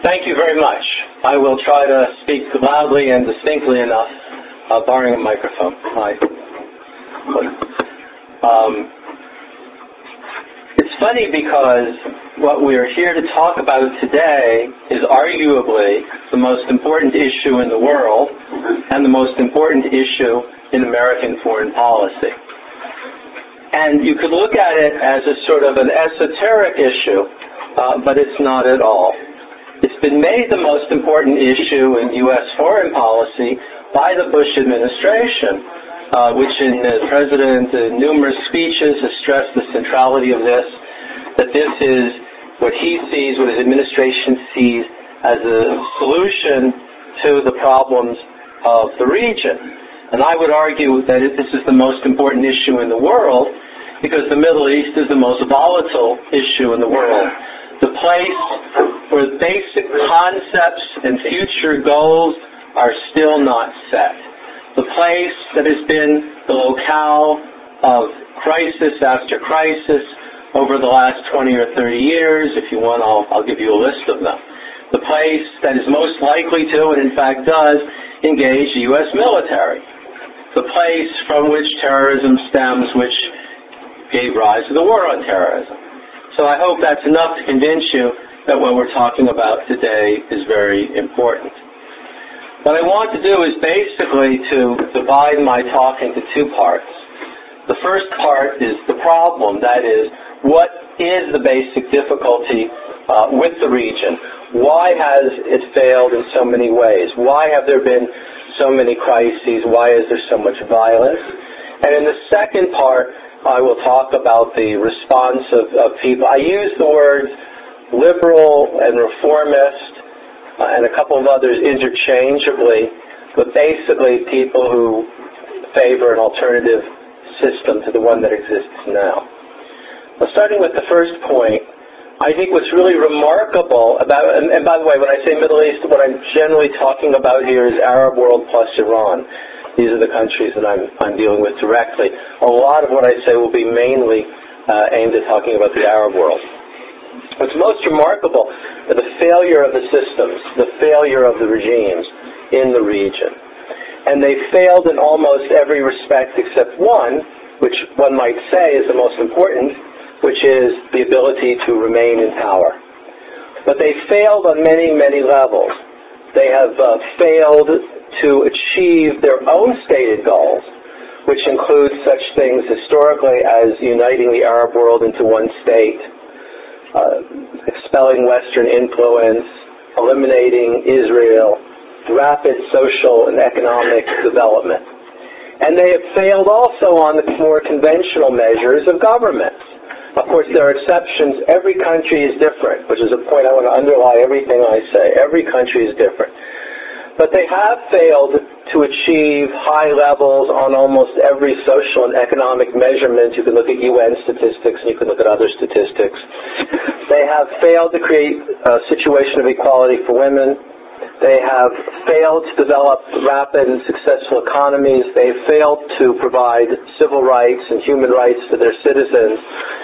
Thank you very much. I will try to speak loudly and distinctly enough, barring a microphone. It's funny because what we're here to talk about today is arguably the most important issue in the world and the most important issue in American foreign policy. And you could look at it as a sort of an esoteric issue, but it's not at all. It's been made the most important issue in U.S. foreign policy by the Bush administration, which in the President in numerous speeches has stressed the centrality of this, that this is what he sees, what his administration sees as a solution to the problems of the region. And I would argue that this is the most important issue in the world because the Middle East is the most volatile issue in the world. The place where basic concepts and future goals are still not set. The place that has been the locale of crisis after crisis over the last 20 or 30 years. If you want, I'll give you a list of them. The place that is most likely to, and in fact does, engage the U.S. military. The place from which terrorism stems, which gave rise to the war on terrorism. So I hope that's enough to convince you that what we're talking about today is very important. What I want to do is basically to divide my talk into two parts. The first part is the problem, that is, what is the basic difficulty with the region? Why has it failed in so many ways? Why have there been so many crises? Why is there so much violence? And in the second part, I will talk about the response of people. I use the words liberal and reformist and a couple of others interchangeably, but basically people who favor an alternative system to the one that exists now. Well, starting with the first point, I think what's really remarkable about, and by the way, when I say Middle East, what I'm generally talking about here is Arab world plus Iran. These are the countries that I'm dealing with directly. A lot of what I say will be mainly aimed at talking about the Arab world. What's most remarkable are the failure of the systems, the failure of the regimes in the region. And they failed in almost every respect except one, which one might say is the most important, which is the ability to remain in power. But they failed on many, many levels. They have failed to achieve their own stated goals, which include such things historically as uniting the Arab world into one state, expelling Western influence, eliminating Israel, rapid social and economic development. And they have failed also on the more conventional measures of governments. Of course, there are exceptions. Every country is different, which is a point I want to underlie everything I say. Every country is different. But they have failed to achieve high levels on almost every social and economic measurement. You can look at UN statistics and you can look at other statistics. They have failed to create a situation of equality for women. They have failed to develop rapid and successful economies. They have failed to provide civil rights and human rights to their citizens.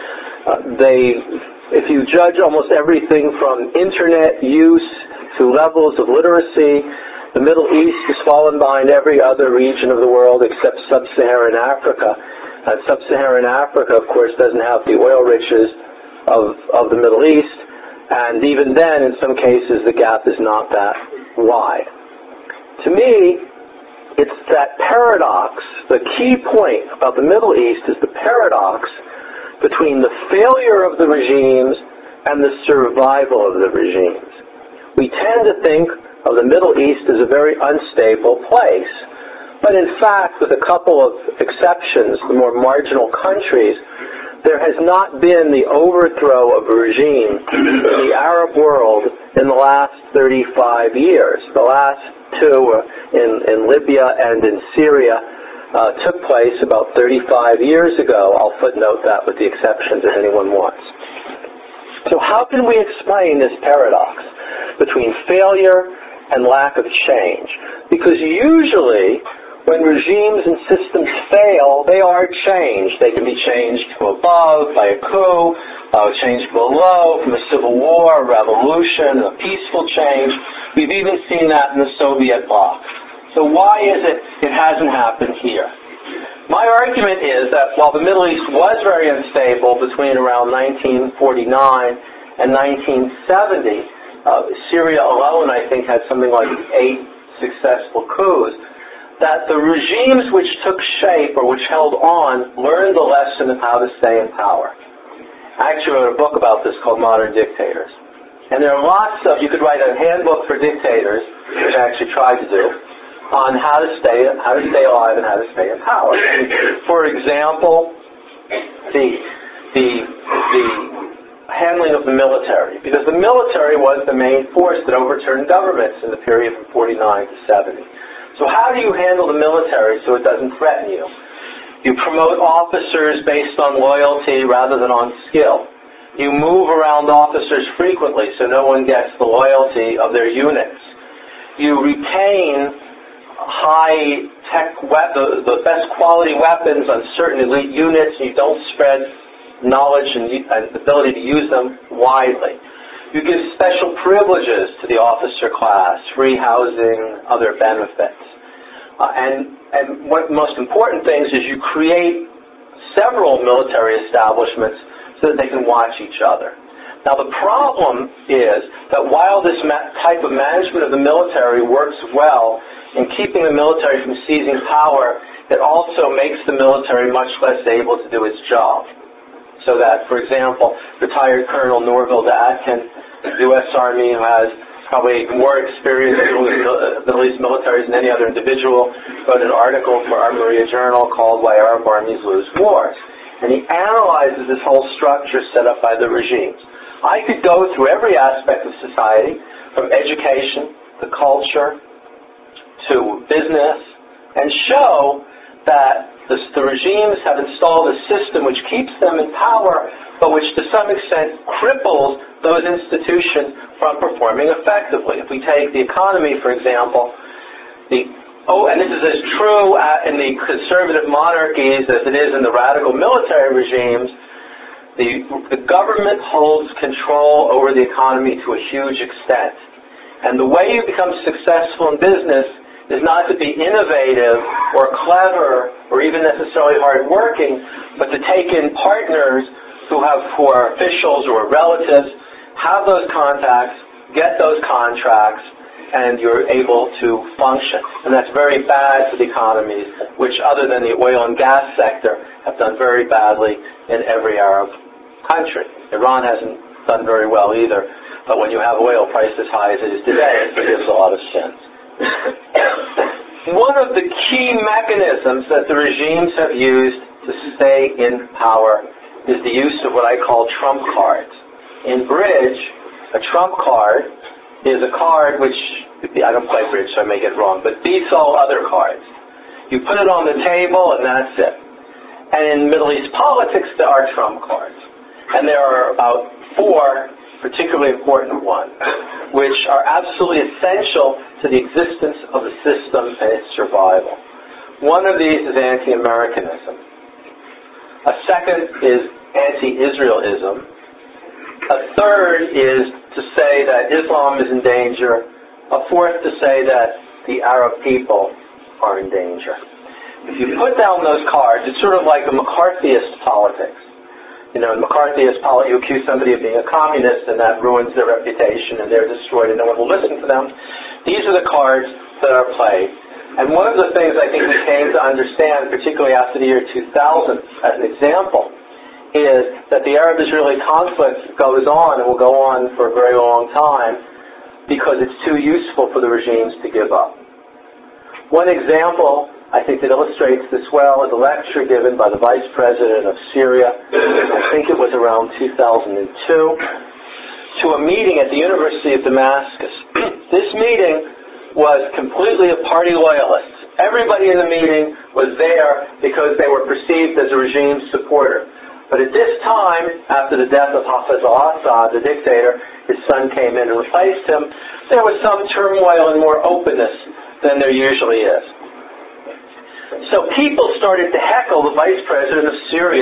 If you judge almost everything from internet use to levels of literacy, the Middle East has fallen behind every other region of the world except Sub-Saharan Africa. And Sub-Saharan Africa, of course, doesn't have the oil riches of the Middle East. And even then, in some cases, the gap is not that wide. To me, it's that paradox. The key point about the Middle East is the paradox between the failure of the regimes and the survival of the regimes. We tend to think of the Middle East as a very unstable place. But in fact, with a couple of exceptions, the more marginal countries, there has not been the overthrow of a regime in the Arab world in the last 35 years. The last two in Libya and in Syria took place about 35 years ago. I'll footnote that with the exceptions if anyone wants. So how can we explain this paradox between failure and lack of change? Because usually when regimes and systems fail, they are changed. They can be changed from above by a coup, change below, from a civil war, a revolution, a peaceful change. We've even seen that in the Soviet bloc. So why is it hasn't happened here? My argument is that while the Middle East was very unstable between around 1949 and 1970, Syria alone, I think, had something like 8 successful coups, that the regimes which took shape or which held on learned the lesson of how to stay in power. I actually wrote a book about this called Modern Dictators. And there are lots of, you could write a handbook for dictators, which I actually tried to do, on how to stay alive and how to stay in power. For example, the handling of the military, because the military was the main force that overturned governments in the period from 49 to 70. So how do you handle the military so it doesn't threaten you? You promote officers based on loyalty rather than on skill. You move around officers frequently so no one gets the loyalty of their units. You retain high-tech the best quality weapons on certain elite units, and you don't spread knowledge and ability to use them widely. You give special privileges to the officer class, free housing, other benefits. And one of the most important things is you create several military establishments so that they can watch each other. Now the problem is that while this type of management of the military works well in keeping the military from seizing power, it also makes the military much less able to do its job. So that, for example, retired Colonel Norville Atkin, U.S. Army, who has probably more experience in Middle East militaries than any other individual, wrote an article for Our Maria Journal called Why Arab Armies Lose Wars. And he analyzes this whole structure set up by the regimes. I could go through every aspect of society, from education to culture to business, and show that the regimes have installed a system which keeps them in power, but which to some extent cripples those institutions from performing effectively. If we take the economy, for example, and this is as true in the conservative monarchies as it is in the radical military regimes, the government holds control over the economy to a huge extent. And the way you become successful in business is not to be innovative or clever or even necessarily hardworking, but to take in partners who are officials or relatives, have those contacts, get those contracts, and you're able to function. And that's very bad for the economies, which other than the oil and gas sector, have done very badly in every Arab country. Iran hasn't done very well either, but when you have oil price as high as it is today, it gives a lot of sense. One of the key mechanisms that the regimes have used to stay in power is the use of what I call trump cards. In bridge, a trump card is a card which, I don't play bridge so I may get it wrong, but beats all other cards. You put it on the table and that's it. And in Middle East politics there are trump cards. And there are about 4 particularly important ones, which are absolutely essential to the existence of the system and its survival. One of these is anti-Americanism. A second is anti-Israelism. A third is to say that Islam is in danger. A fourth to say that the Arab people are in danger. If you put down those cards, it's sort of like a McCarthyist politics. You know, in McCarthyist politics, you accuse somebody of being a communist, and that ruins their reputation, and they're destroyed, and no one will listen to them. These are the cards that are played. And one of the things I think we came to understand, particularly after the year 2000, as an example, is that the Arab-Israeli conflict goes on and will go on for a very long time because it's too useful for the regimes to give up. One example I think that illustrates this well is a lecture given by the Vice President of Syria, I think it was around 2002, to a meeting at the University of Damascus. This meeting was completely of party loyalists. Everybody in the meeting was there because they were perceived as a regime supporter. But at this time, after the death of Hafez al-Assad, the dictator, his son came in and replaced him, there was some turmoil and more openness than there usually is. So people started to heckle the Vice President of Syria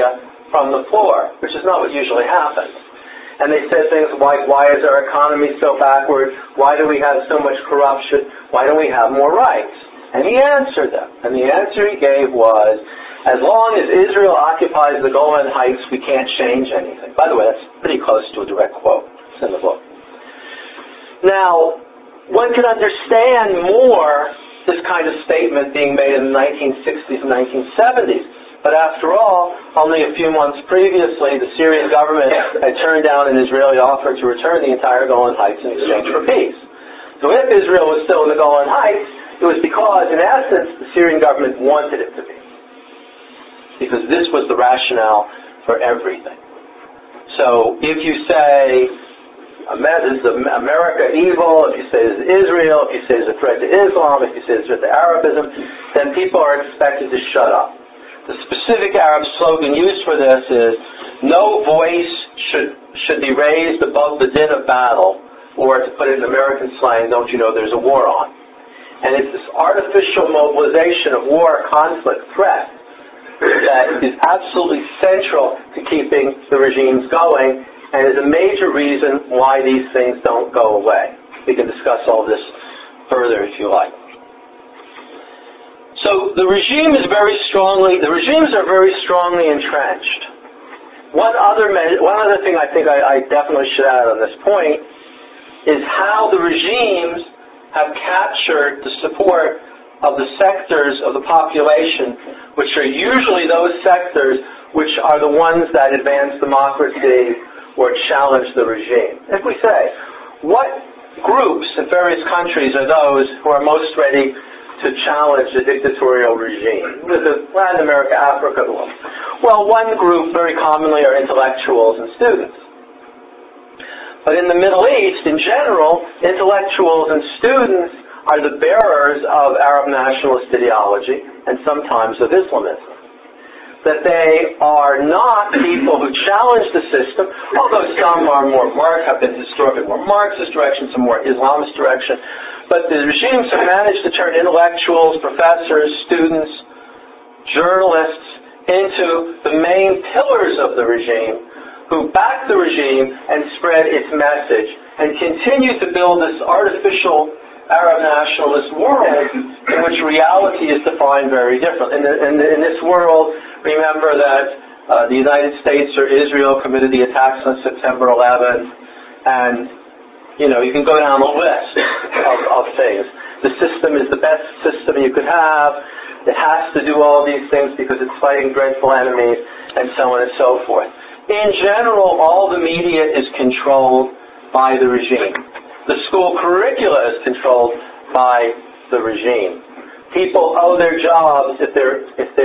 from the floor, which is not what usually happens. And they said things like, why is our economy so backward? Why do we have so much corruption? Why don't we have more rights? And he answered them. And the answer he gave was, as long as Israel occupies the Golan Heights, we can't change anything. By the way, that's pretty close to a direct quote. It's in the book. Now, one can understand more this kind of statement being made in the 1960s and 1970s. But after all, only a few months previously, the Syrian government had turned down an Israeli offer to return the entire Golan Heights in exchange for peace. So if Israel was still in the Golan Heights, it was because, in essence, the Syrian government wanted it to be. Because this was the rationale for everything. So if you say, is America evil, if you say it's Israel, if you say it's a threat to Islam, if you say it's a threat to Arabism, then people are expected to shut up. The specific Arab slogan used for this is, no voice should be raised above the din of battle, or to put it in American slang, don't you know there's a war on? And it's this artificial mobilization of war, conflict, threat that is absolutely central to keeping the regimes going, and is a major reason why these things don't go away. We can discuss all this further if you like. So the regimes are very strongly entrenched. One other thing I think I definitely should add on this point is how the regimes have captured the support of the sectors of the population, which are usually those sectors which are the ones that advance democracy or challenge the regime. If we say, what groups in various countries are those who are most ready to challenge the dictatorial regime? Latin America, Africa. Well, one group very commonly are intellectuals and students. But in the Middle East, in general, intellectuals and students are the bearers of Arab nationalist ideology and sometimes of Islamism. That they are not people who challenge the system, although some are have been historically more Marxist direction, some more Islamist direction. But the regimes have managed to turn intellectuals, professors, students, journalists into the main pillars of the regime, who back the regime and spread its message, and continue to build this artificial Arab nationalist world in which reality is defined very differently. In this world, remember that the United States or Israel committed the attacks on September 11th, and you can go down the list of things. The system is the best system you could have. It has to do all these things because it's fighting dreadful enemies, and so on and so forth. In general, all the media is controlled by the regime. The school curricula is controlled by the regime. People owe their jobs, if they're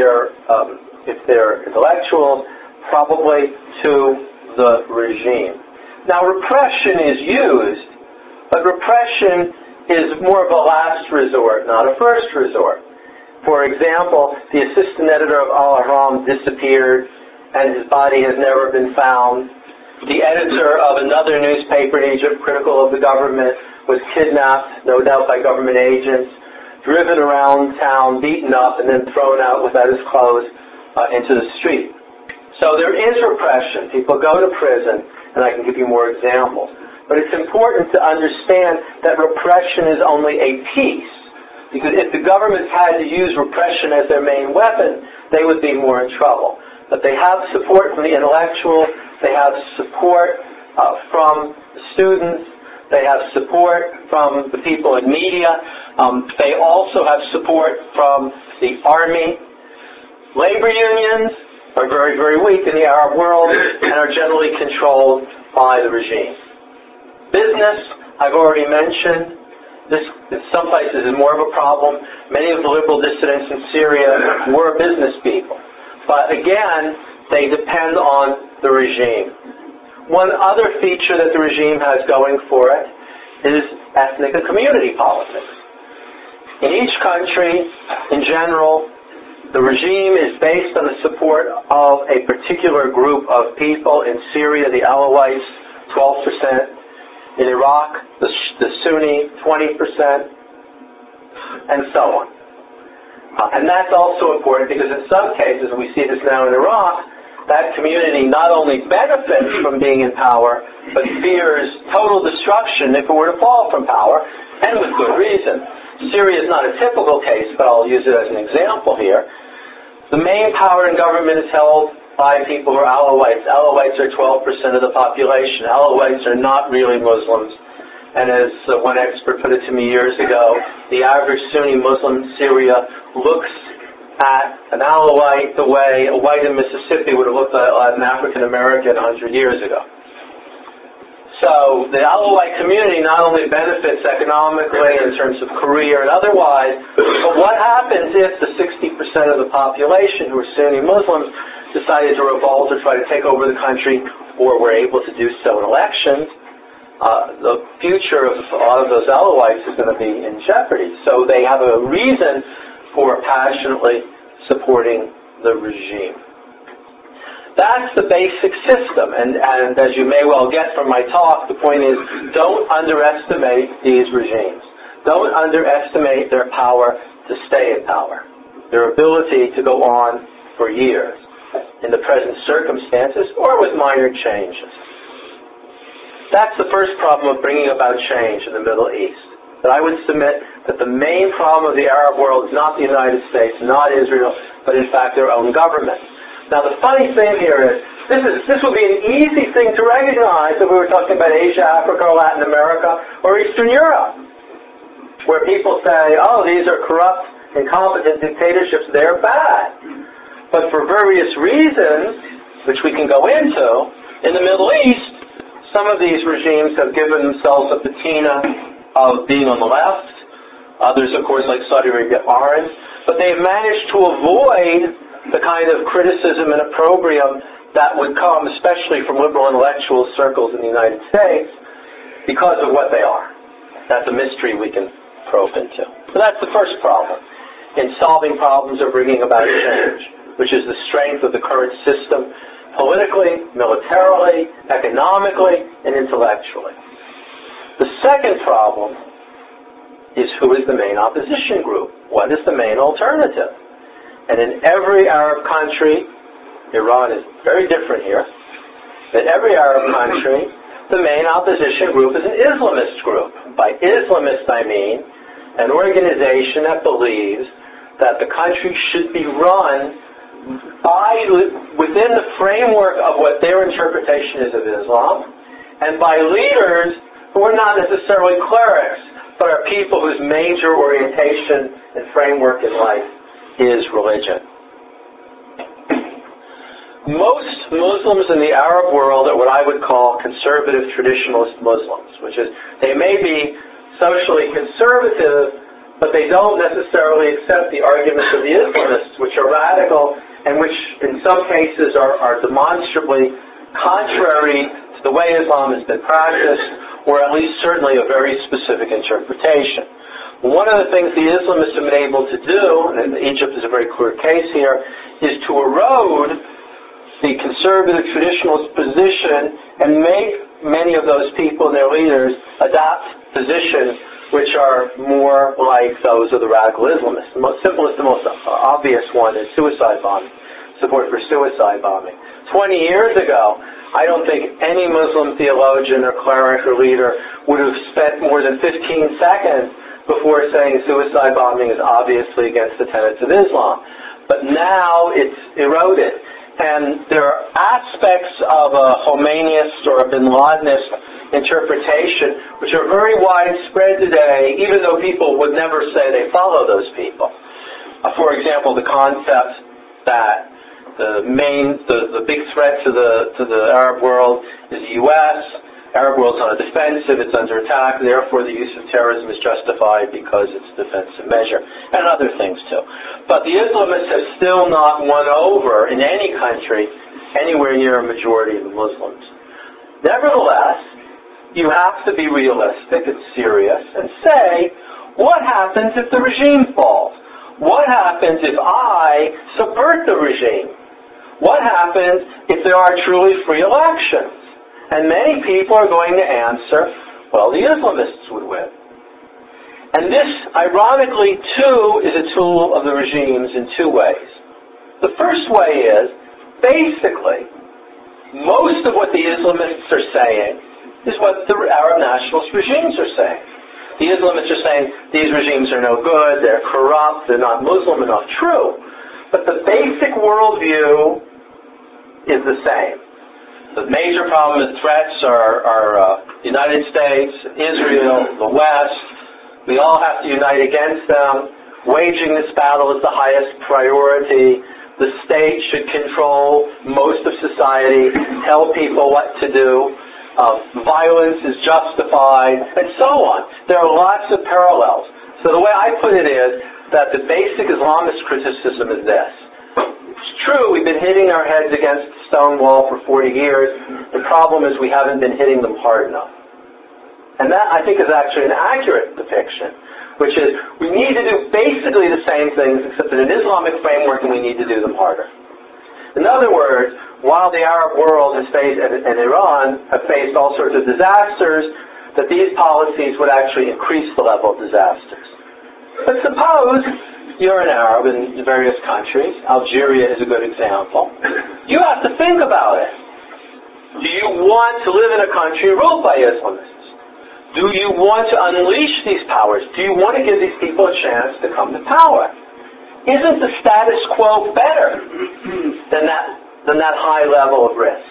intellectuals, probably to the regime. Now, repression is used, but repression is more of a last resort, not a first resort. For example, the assistant editor of Al-Ahram disappeared, and his body has never been found. The editor of another newspaper in Egypt, critical of the government, was kidnapped, no doubt by government agents, driven around town, beaten up, and then thrown out without his clothes into the street. So there is repression. People go to prison, and I can give you more examples. But it's important to understand that repression is only a piece. Because if the governments had to use repression as their main weapon, they would be more in trouble. But they have support from the intellectuals, they have support from the students, they have support from the people in media, they also have support from the army. Labor unions are very, very weak in the Arab world and are generally controlled by the regime. Business, I've already mentioned. This, in some places, is more of a problem. Many of the liberal dissidents in Syria were business people. But again, they depend on the regime. One other feature that the regime has going for it is ethnic and community politics. In each country, in general, the regime is based on the support of a particular group of people. In Syria, the Alawites, 12%. In Iraq, the Sunni, 20%, and so on. And that's also important because in some cases, and we see this now in Iraq, that community not only benefits from being in power, but fears total destruction if it were to fall from power, and with good reason. Syria is not a typical case, but I'll use it as an example here. The main power in government is held by people who are Alawites. Alawites are 12% of the population. Alawites are not really Muslims. And as one expert put it to me years ago, the average Sunni Muslim in Syria looks at an Alawite the way a white in Mississippi would have looked at an African American 100 years ago. So the Alawite community not only benefits economically in terms of career and otherwise, but what happens if the 60% of the population who are Sunni Muslims decided to revolt or try to take over the country, or were able to do so in elections? The future of a lot of those Alawites is going to be in jeopardy. So they have a reason for passionately supporting the regime. That's the basic system, and as you may well get from my talk, the point is, don't underestimate these regimes. Don't underestimate their power to stay in power, their ability to go on for years in the present circumstances or with minor changes. That's the first problem of bringing about change in the Middle East. That I would submit that the main problem of the Arab world is not the United States, not Israel, but in fact their own government. Now the funny thing here is, this would be an easy thing to recognize if we were talking about Asia, Africa, or Latin America, or Eastern Europe, where people say, oh, these are corrupt, incompetent dictatorships, they're bad. But for various reasons, which we can go into, in the Middle East, some of these regimes have given themselves a patina of being on the left. Others, of course, like Saudi Arabia, aren't. But they've managed to avoid the kind of criticism and opprobrium that would come, especially from liberal intellectual circles in the United States, because of what they are. That's a mystery we can probe into. So that's the first problem in solving problems or bringing about change, which is the strength of the current system, politically, militarily, economically, and intellectually. The second problem is, who is the main opposition group? What is the main alternative? And in every Arab country, Iran is very different here, in every Arab country, the main opposition group is an Islamist group. By Islamist, I mean an organization that believes that the country should be run within the framework of what their interpretation is of Islam, and by leaders who are not necessarily clerics, but are people whose major orientation and framework in life is religion. Most Muslims in the Arab world are what I would call conservative traditionalist Muslims, which is, they may be socially conservative, but they don't necessarily accept the arguments of the Islamists, which are radical and which in some cases are demonstrably contrary to the way Islam has been practiced, or at least certainly a very specific interpretation. One of the things the Islamists have been able to do, and Egypt is a very clear case here, is to erode the conservative traditionalist position and make many of those people and their leaders adopt positions which are more like those of the radical Islamists. The most simplest and most obvious one is suicide bombing, support for suicide bombing. 20 years ago, I don't think any Muslim theologian or cleric or leader would have spent more than 15 seconds before saying suicide bombing is obviously against the tenets of Islam. But now it's eroded. And there are aspects of a Khomeiniist or a Bin Ladenist interpretation which are very widespread today, even though people would never say they follow those people. For example, the concept that the big threat to the Arab world is the U.S., Arab world's on a defensive, it's under attack, therefore the use of terrorism is justified because it's a defensive measure, and other things too. But the Islamists have still not won over, in any country, anywhere near a majority of the Muslims. Nevertheless, you have to be realistic and serious and say, what happens if the regime falls? What happens if I subvert the regime? What happens if there are truly free elections? And many people are going to answer, well, the Islamists would win. And this, ironically, too, is a tool of the regimes in two ways. The first way is basically, most of what the Islamists are saying is what the Arab nationalist regimes are saying. The Islamists are saying these regimes are no good, they're corrupt, they're not Muslim, they're not true. But the basic worldview is the same. The major problem and threats are the United States, Israel, the West. We all have to unite against them. Waging this battle is the highest priority. The state should control most of society, tell people what to do. Violence is justified, and so on. There are lots of parallels. So the way I put it is that the basic Islamist criticism is this. It's true, we've been hitting our heads against the stone wall for 40 years. The problem is we haven't been hitting them hard enough. And that, I think, is actually an accurate depiction, which is we need to do basically the same things except in an Islamic framework, and we need to do them harder. In other words, while the Arab world has faced, and Iran have faced all sorts of disasters, that these policies would actually increase the level of disasters. But suppose you're an Arab in various countries. Algeria is a good example. You have to think about it. Do you want to live in a country ruled by Islamists? Do you want to unleash these powers? Do you want to give these people a chance to come to power? Isn't the status quo better than that high level of risk?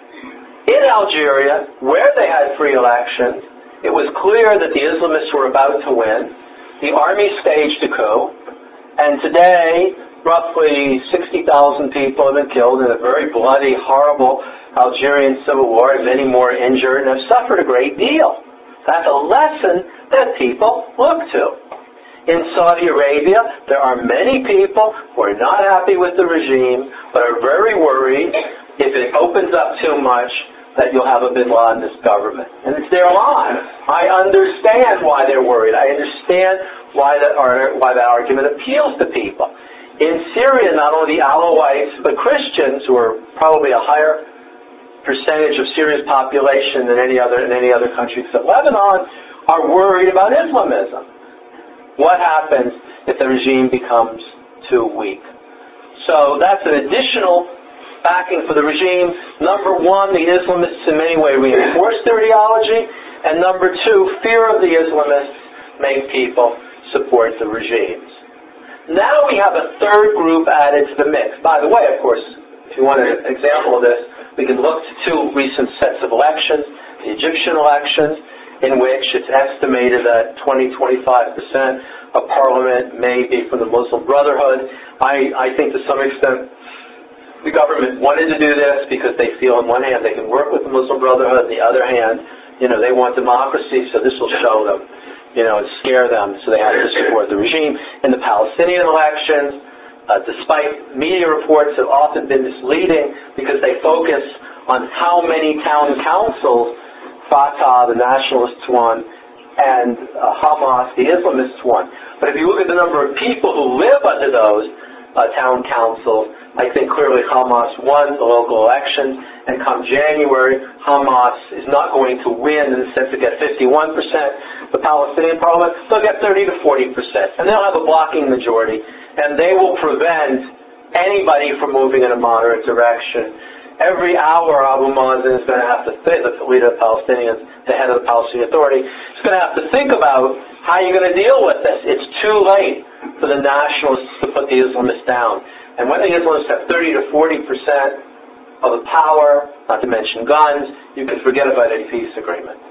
In Algeria, where they had free elections, it was clear that the Islamists were about to win. The army staged a coup, and today, roughly 60,000 people have been killed in a very bloody, horrible Algerian civil war, and many more injured, and have suffered a great deal. That's a lesson that people look to. In Saudi Arabia, there are many people who are not happy with the regime, but are very worried if it opens up too much that you'll have a bin Ladenist government. And it's their lives. I understand why they're worried. I understand why that argument appeals to people. In Syria, not only the Alawites, but Christians, who are probably a higher percentage of Syria's population than in any other country except Lebanon, are worried about Islamism. What happens if the regime becomes too weak? So that's an additional backing for the regime. Number one, the Islamists in many ways reinforce their ideology. And number two, fear of the Islamists make people support the regimes. Now we have a third group added to the mix. By the way, of course, if you want an example of this, we can look to two recent sets of elections, the Egyptian elections, in which it's estimated that 20-25% of parliament may be from the Muslim Brotherhood. I think to some extent the government wanted to do this because they feel on one hand they can work with the Muslim Brotherhood, on the other hand, they want democracy, so this will show them, and scare them, so they have to support the regime. In the Palestinian elections, despite media reports have often been misleading because they focus on how many town councils Fatah, the nationalists, won, and Hamas, the Islamists, won. But if you look at the number of people who live under those town councils, I think clearly Hamas won the local elections, and come January, Hamas is not going to win in the sense to get 51%. The Palestinian parliament, they'll get 30 to 40%, and they'll have a blocking majority, and they will prevent anybody from moving in a moderate direction. Every hour, Abu Mazen is going to have to think, the leader of the Palestinians, the head of the Palestinian Authority, is going to have to think about how you're going to deal with this. It's too late for the nationalists to put the Islamists down. And when the Islamists have 30 to 40% of the power, not to mention guns, you can forget about any peace agreement.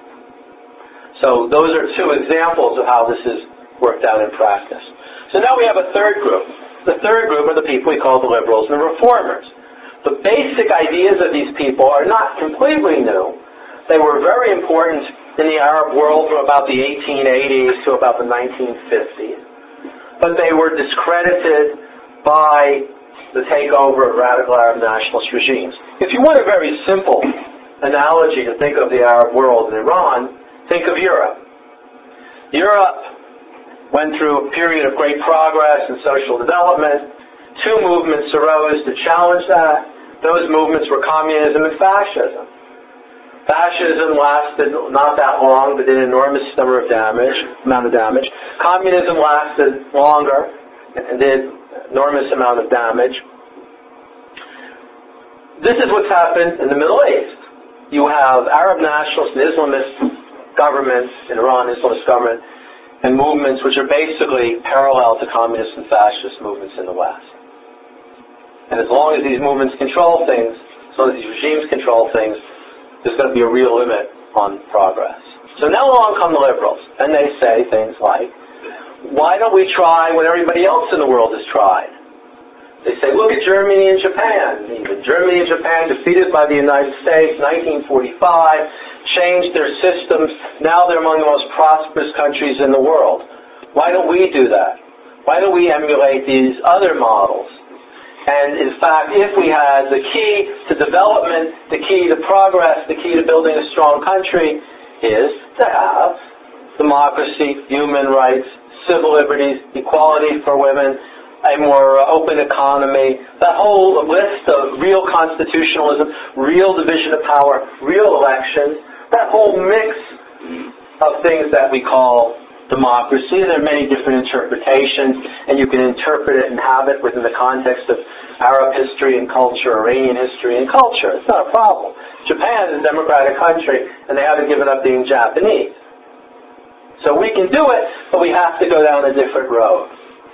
So those are two examples of how this is worked out in practice. So now we have a third group. The third group are the people we call the liberals and the reformers. The basic ideas of these people are not completely new. They were very important in the Arab world from about the 1880s to about the 1950s. But they were discredited by the takeover of radical Arab nationalist regimes. If you want a very simple analogy to think of the Arab world and Iran, think of Europe. Europe went through a period of great progress and social development. Two movements arose to challenge that. Those movements were communism and fascism. Fascism lasted not that long, but did an enormous amount of damage. Communism lasted longer and did an enormous amount of damage. this is what's happened in the Middle East. You have Arab nationalist and Islamist governments in Iran, Islamist government, and movements which are basically parallel to communist and fascist movements in the West. And as long as these movements control things, as long as these regimes control things, there's going to be a real limit on progress. So now along come the liberals, and they say things like, why don't we try what everybody else in the world has tried? They say, look at Germany and Japan. Even Germany and Japan, defeated by the United States, 1945, changed their systems. Now they're among the most prosperous countries in the world. Why don't we do that? Why don't we emulate these other models? And in fact, if we had the key to development, the key to progress, the key to building a strong country is to have democracy, human rights, civil liberties, equality for women, a more open economy, that whole list of real constitutionalism, real division of power, real elections, that whole mix of things that we call democracy. There are many different interpretations, and you can interpret it and have it within the context of Arab history and culture, Iranian history and culture. It's not a problem. Japan is a democratic country, and they haven't given up being Japanese. So we can do it, but we have to go down a different road.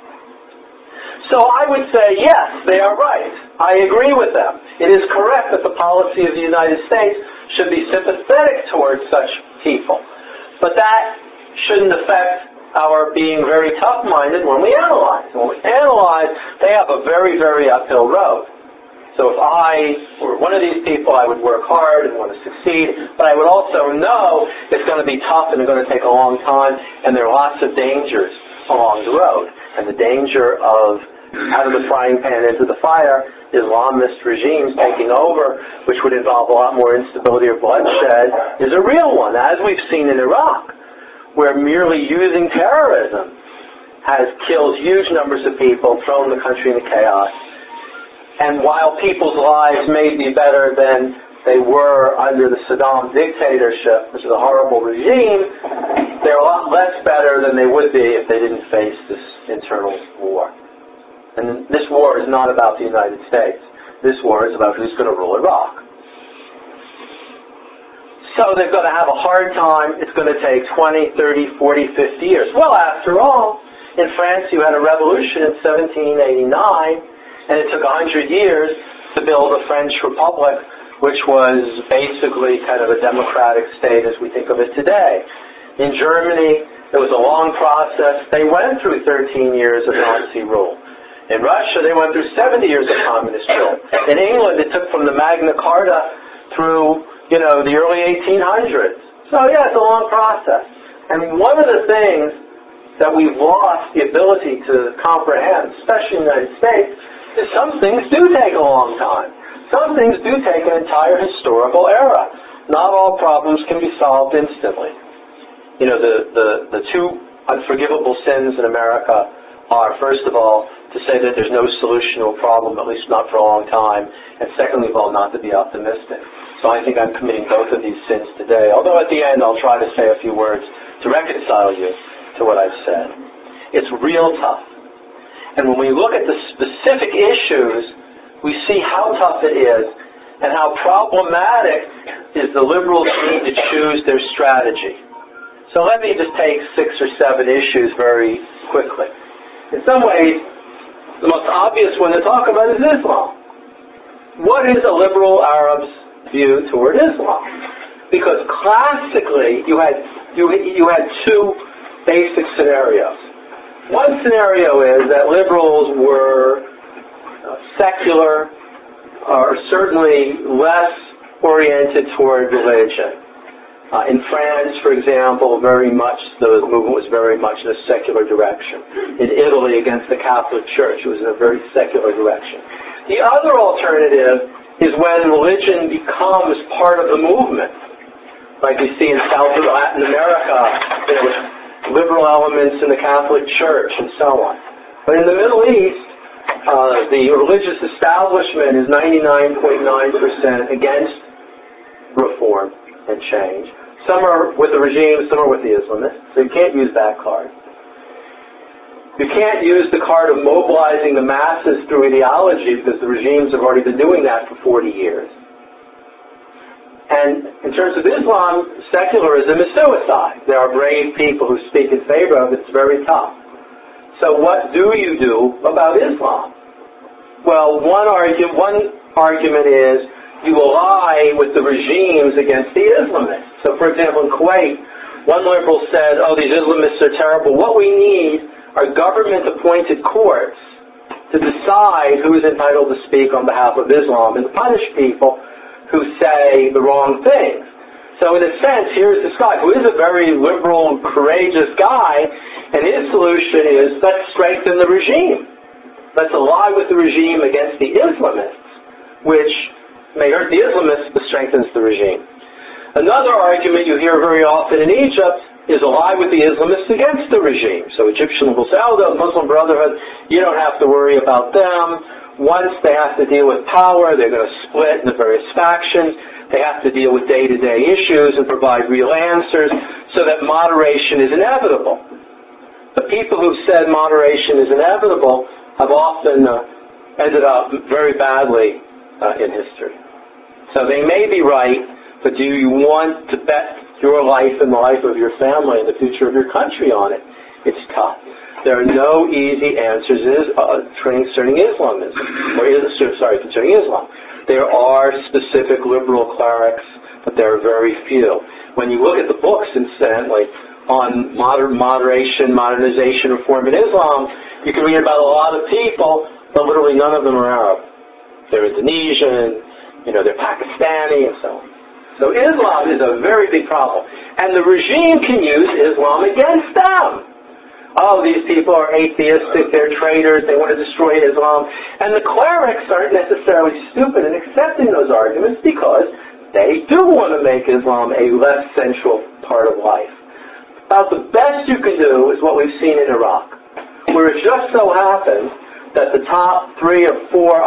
So I would say, yes, they are right. I agree with them. It is correct that the policy of the United States should be sympathetic towards such people. But that shouldn't affect our being very tough-minded when we analyze. When we analyze, they have a very, very uphill road. So if I were one of these people, I would work hard and want to succeed, but I would also know it's going to be tough and it's going to take a long time, and there are lots of dangers along the road. And the danger of out of the frying pan into the fire, Islamist regimes taking over, which would involve a lot more instability or bloodshed, is a real one, as we've seen in Iraq, where merely using terrorism has killed huge numbers of people, thrown the country into chaos. And while people's lives may be better than they were under the Saddam dictatorship, which is a horrible regime, they're a lot less better than they would be if they didn't face this internal war. And this war is not about the United States. This war is about who's going to rule Iraq. So they're going to have a hard time. It's going to take 20, 30, 40, 50 years. Well, after all, in France you had a revolution in 1789, and it took 100 years to build a French republic, which was basically kind of a democratic state as we think of it today. In Germany, it was a long process. They went through 13 years of Nazi rule. In Russia, they went through 70 years of communist rule. In England, it took from the Magna Carta through, the early 1800s. So, yeah, it's a long process. And one of the things that we've lost the ability to comprehend, especially in the United States, is some things do take a long time. Some things do take an entire historical era. Not all problems can be solved instantly. The two unforgivable sins in America are, first of all, to say that there's no solution to a problem, at least not for a long time, and secondly of all, not to be optimistic. So I think I'm committing both of these sins today, although at the end I'll try to say a few words to reconcile you to what I've said. It's real tough. And when we look at the specific issues, we see how tough it is and how problematic is the liberals' need to choose their strategy. So let me just take 6 or 7 issues very quickly. In some ways, the most obvious one to talk about is Islam. What is a liberal Arab's view toward Islam? Because classically, you had 2 basic scenarios. One scenario is that liberals were secular, or certainly less oriented toward religion. In France, for example, very much the movement was very much in a secular direction. In Italy, against the Catholic Church, it was in a very secular direction. The other alternative is when religion becomes part of the movement, like we see in South and Latin America, with liberal elements in the Catholic Church and so on. But in the Middle East, the religious establishment is 99.9% against reform and change. Some are with the regime, some are with the Islamists, so you can't use that card. You can't use the card of mobilizing the masses through ideology because the regimes have already been doing that for 40 years. And in terms of Islam, secularism is suicide. There are brave people who speak in favor of it. It's very tough. So what do you do about Islam? Well, one argument is you ally with the regimes against the Islamists. So, for example, in Kuwait, one liberal said, oh, these Islamists are terrible. What we need are government-appointed courts to decide who is entitled to speak on behalf of Islam and to punish people who say the wrong things. So in a sense, here's this guy who is a very liberal, courageous guy, and his solution is, let's strengthen the regime. Let's ally with the regime against the Islamists, which may hurt the Islamists but strengthens the regime. Another argument you hear very often in Egypt is ally with the Islamists against the regime. So Egyptians will say, oh, the Muslim Brotherhood, you don't have to worry about them. Once they have to deal with power, they're going to split into various factions. They have to deal with day-to-day issues and provide real answers, so that moderation is inevitable. The people who've said moderation is inevitable have often ended up very badly in history. So they may be right, but do you want to bet your life and the life of your family and the future of your country on it? It's tough. There are no easy answers concerning Islamism, concerning Islam. There are specific liberal clerics, but there are very few. When you look at the books, incidentally, on moderation, modernization, reform in Islam, you can read about a lot of people, but literally none of them are Arab. They're Indonesian, they're Pakistani, and so on. So Islam is a very big problem. And the regime can use Islam against them. Oh, these people are atheistic, they're traitors, they want to destroy Islam. And the clerics aren't necessarily stupid in accepting those arguments because they do want to make Islam a less central part of life. About the best you can do is what we've seen in Iraq, where it just so happens that the top 3 or 4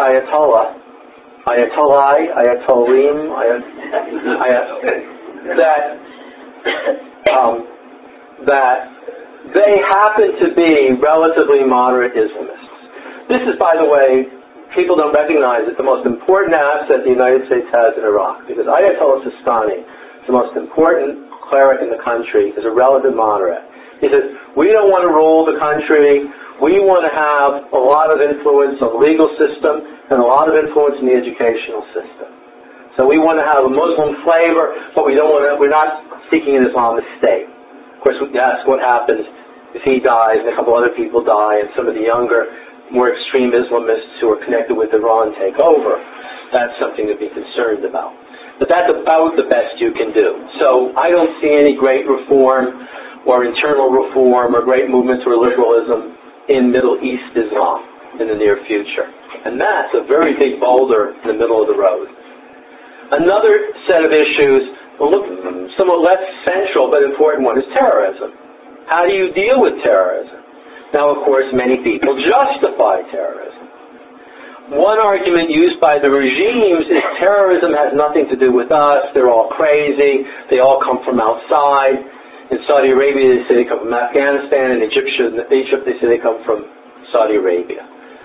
that they happen to be relatively moderate Islamists. This is, by the way, people don't recognize it, the most important asset the United States has in Iraq, because Ayatollah Sistani, the most important cleric in the country, is a relative moderate. He says, we don't want to rule the country. We want to have a lot of influence on the legal system and a lot of influence in the educational system. So we want to have a Muslim flavor, but we're not seeking an Islamist state. Of course, we ask what happens if he dies and a couple other people die and some of the younger, more extreme Islamists who are connected with Iran take over. That's something to be concerned about. But that's about the best you can do. So I don't see any great reform or internal reform or great movements or liberalism in Middle East Islam in the near future. And that's a very big boulder in the middle of the road. Another set of issues, somewhat less central but important one, is terrorism. How do you deal with terrorism? Now, of course, many people justify terrorism. One argument used by the regimes is terrorism has nothing to do with us, they're all crazy, they all come from outside. In Saudi Arabia, they say they come from Afghanistan. In Egypt, they say they come from Saudi Arabia.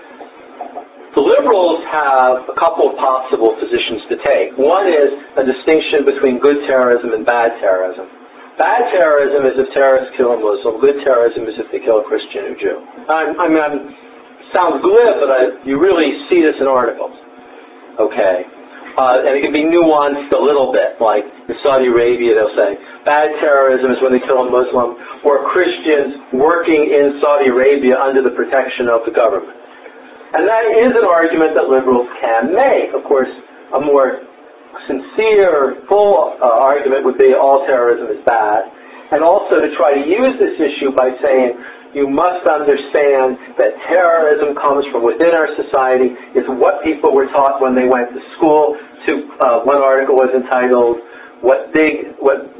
The liberals have a couple of possible positions to take. One is a distinction between good terrorism and bad terrorism. Bad terrorism is if terrorists kill a Muslim. Good terrorism is if they kill a Christian or Jew. Sounds glib, but you really see this in articles. Okay. And it can be nuanced a little bit, like in Saudi Arabia they'll say, bad terrorism is when they kill a Muslim, or Christians working in Saudi Arabia under the protection of the government. And that is an argument that liberals can make. Of course, a more sincere, full argument would be all terrorism is bad. And also to try to use this issue by saying, you must understand that terrorism comes from within our society. It's what people were taught when they went to school. One article was entitled, "What big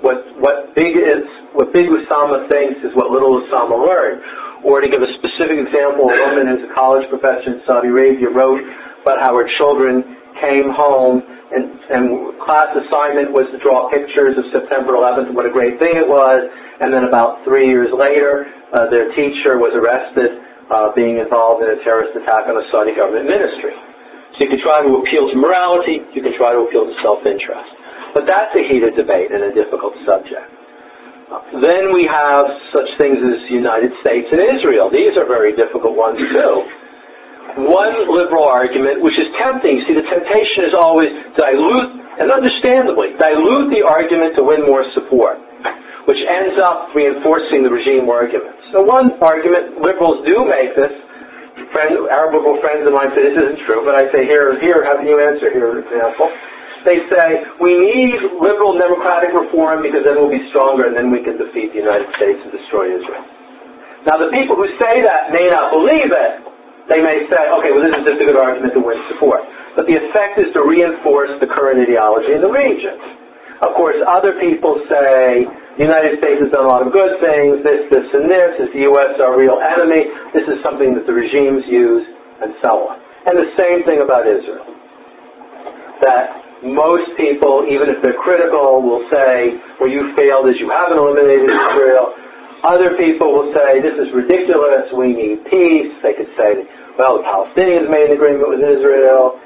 Osama thinks is what little Osama learned." Or to give a specific example, a woman who's a college professor in Saudi Arabia wrote about how her children came home and class assignment was to draw pictures of September 11th and what a great thing it was. And then about 3 years later, their teacher was arrested being involved in a terrorist attack on a Saudi government ministry. So you can try to appeal to morality, you can try to appeal to self-interest. But that's a heated debate and a difficult subject. Then we have such things as the United States and Israel. These are very difficult ones too. One liberal argument, which is tempting, you see the temptation is always dilute, and understandably, dilute the argument to win more support, which ends up reinforcing the regime arguments. So one argument, liberals do make this, Arab liberal friends of mine say this isn't true, but I say here, have you answer, here an example. They say, we need liberal democratic reform because then we'll be stronger and then we can defeat the United States and destroy Israel. Now the people who say that may not believe it. They may say, okay, well this is just a good argument to win support. But the effect is to reinforce the current ideology in the region. Of course, other people say, the United States has done a lot of good things, this, and this. Is the U.S. our real enemy? This is something that the regimes use, and so on. And the same thing about Israel. That most people, even if they're critical, will say, well, you failed as you haven't eliminated Israel. Other people will say, this is ridiculous, we need peace. They could say, well, the Palestinians made an agreement with Israel,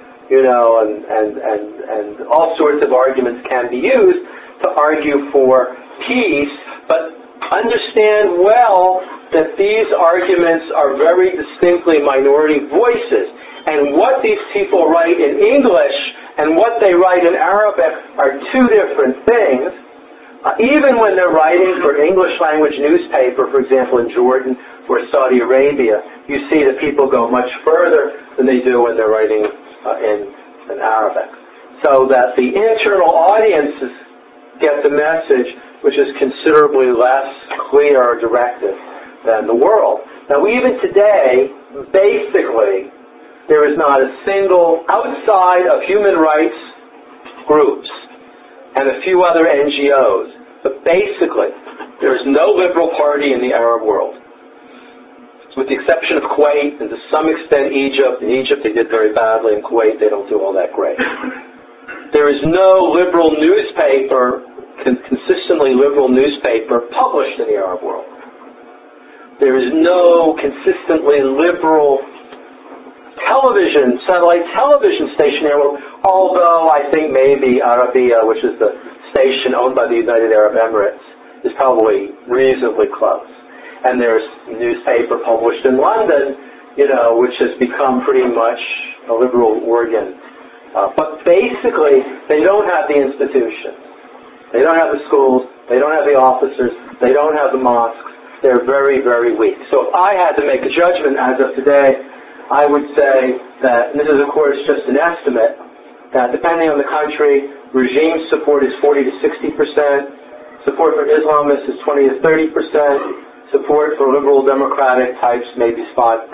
and all sorts of arguments can be used to argue for peace, but understand well that these arguments are very distinctly minority voices. And what these people write in English and what they write in Arabic are two different things. Even when they're writing for English language newspaper, for example in Jordan or Saudi Arabia, you see that people go much further than they do when they're writing in Arabic. So that the internal audiences get the message which is considerably less clear or directive than the world. Now even today, basically, there is not a single, outside of human rights groups and a few other NGOs, but basically, there is no liberal party in the Arab world. With the exception of Kuwait and to some extent Egypt. In Egypt they did very badly, in Kuwait they don't do all that great. There is no liberal newspaper, consistently liberal newspaper, published in the Arab world. There is no consistently liberal television, satellite television station there, although I think maybe Arabiya, which is the station owned by the United Arab Emirates, is probably reasonably close. And there's a newspaper published in London, which has become pretty much a liberal organ. But basically, they don't have the institutions. They don't have the schools. They don't have the officers. They don't have the mosques. They're very, very weak. So if I had to make a judgment as of today, I would say that, and this is of course just an estimate, that depending on the country, regime support is 40 to 60%, support for Islamists is 20 to 30%, support for liberal democratic types maybe 5%.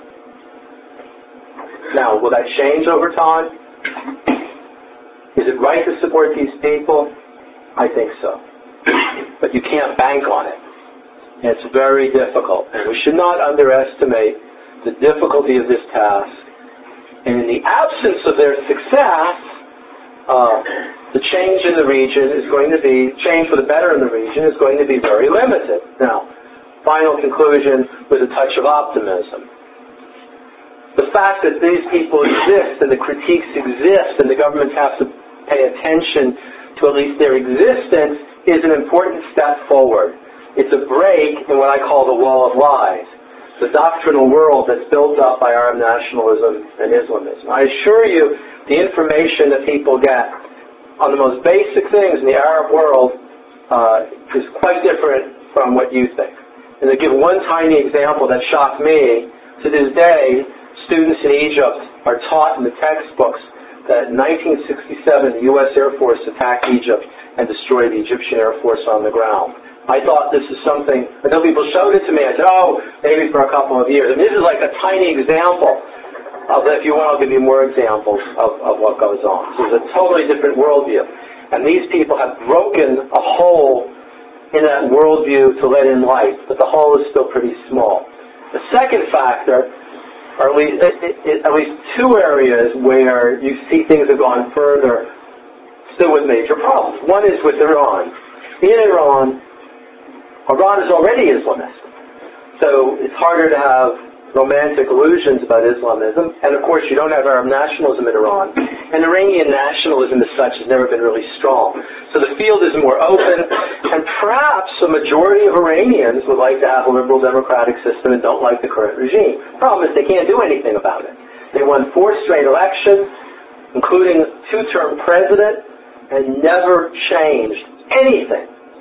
Now, will that change over time? Is it right to support these people? I think so. But you can't bank on it. It's very difficult, and we should not underestimate the difficulty of this task. And in the absence of their success, the change in the region is going to be, change for the better in the region is going to be very limited. Now, final conclusion with a touch of optimism. The fact that these people exist and the critiques exist and the governments have to pay attention to at least their existence is an important step forward. It's a break in what I call the wall of lies, the doctrinal world that's built up by Arab nationalism and Islamism. I assure you, the information that people get on the most basic things in the Arab world is quite different from what you think. And to give one tiny example that shocked me, to this day, students in Egypt are taught in the textbooks that in 1967 the U.S. Air Force attacked Egypt and destroyed the Egyptian Air Force on the ground. I thought this is something, until people showed it to me, I said, oh, maybe for a couple of years. And this is like a tiny example of, if you want, I'll give you more examples of what goes on. So it's a totally different worldview. And these people have broken a hole in that worldview to let in light, but the hole is still pretty small. The second factor, or at least two areas where you see things have gone further, still with major problems. One is with Iran. In Iran is already Islamist. So it's harder to have romantic illusions about Islamism. And of course, you don't have Arab nationalism in Iran. And Iranian nationalism as such has never been really strong. So the field is more open, and perhaps a majority of Iranians would like to have a liberal democratic system and don't like the current regime. Problem is they can't do anything about it. They won 4 straight elections, including a 2-term president, and never changed anything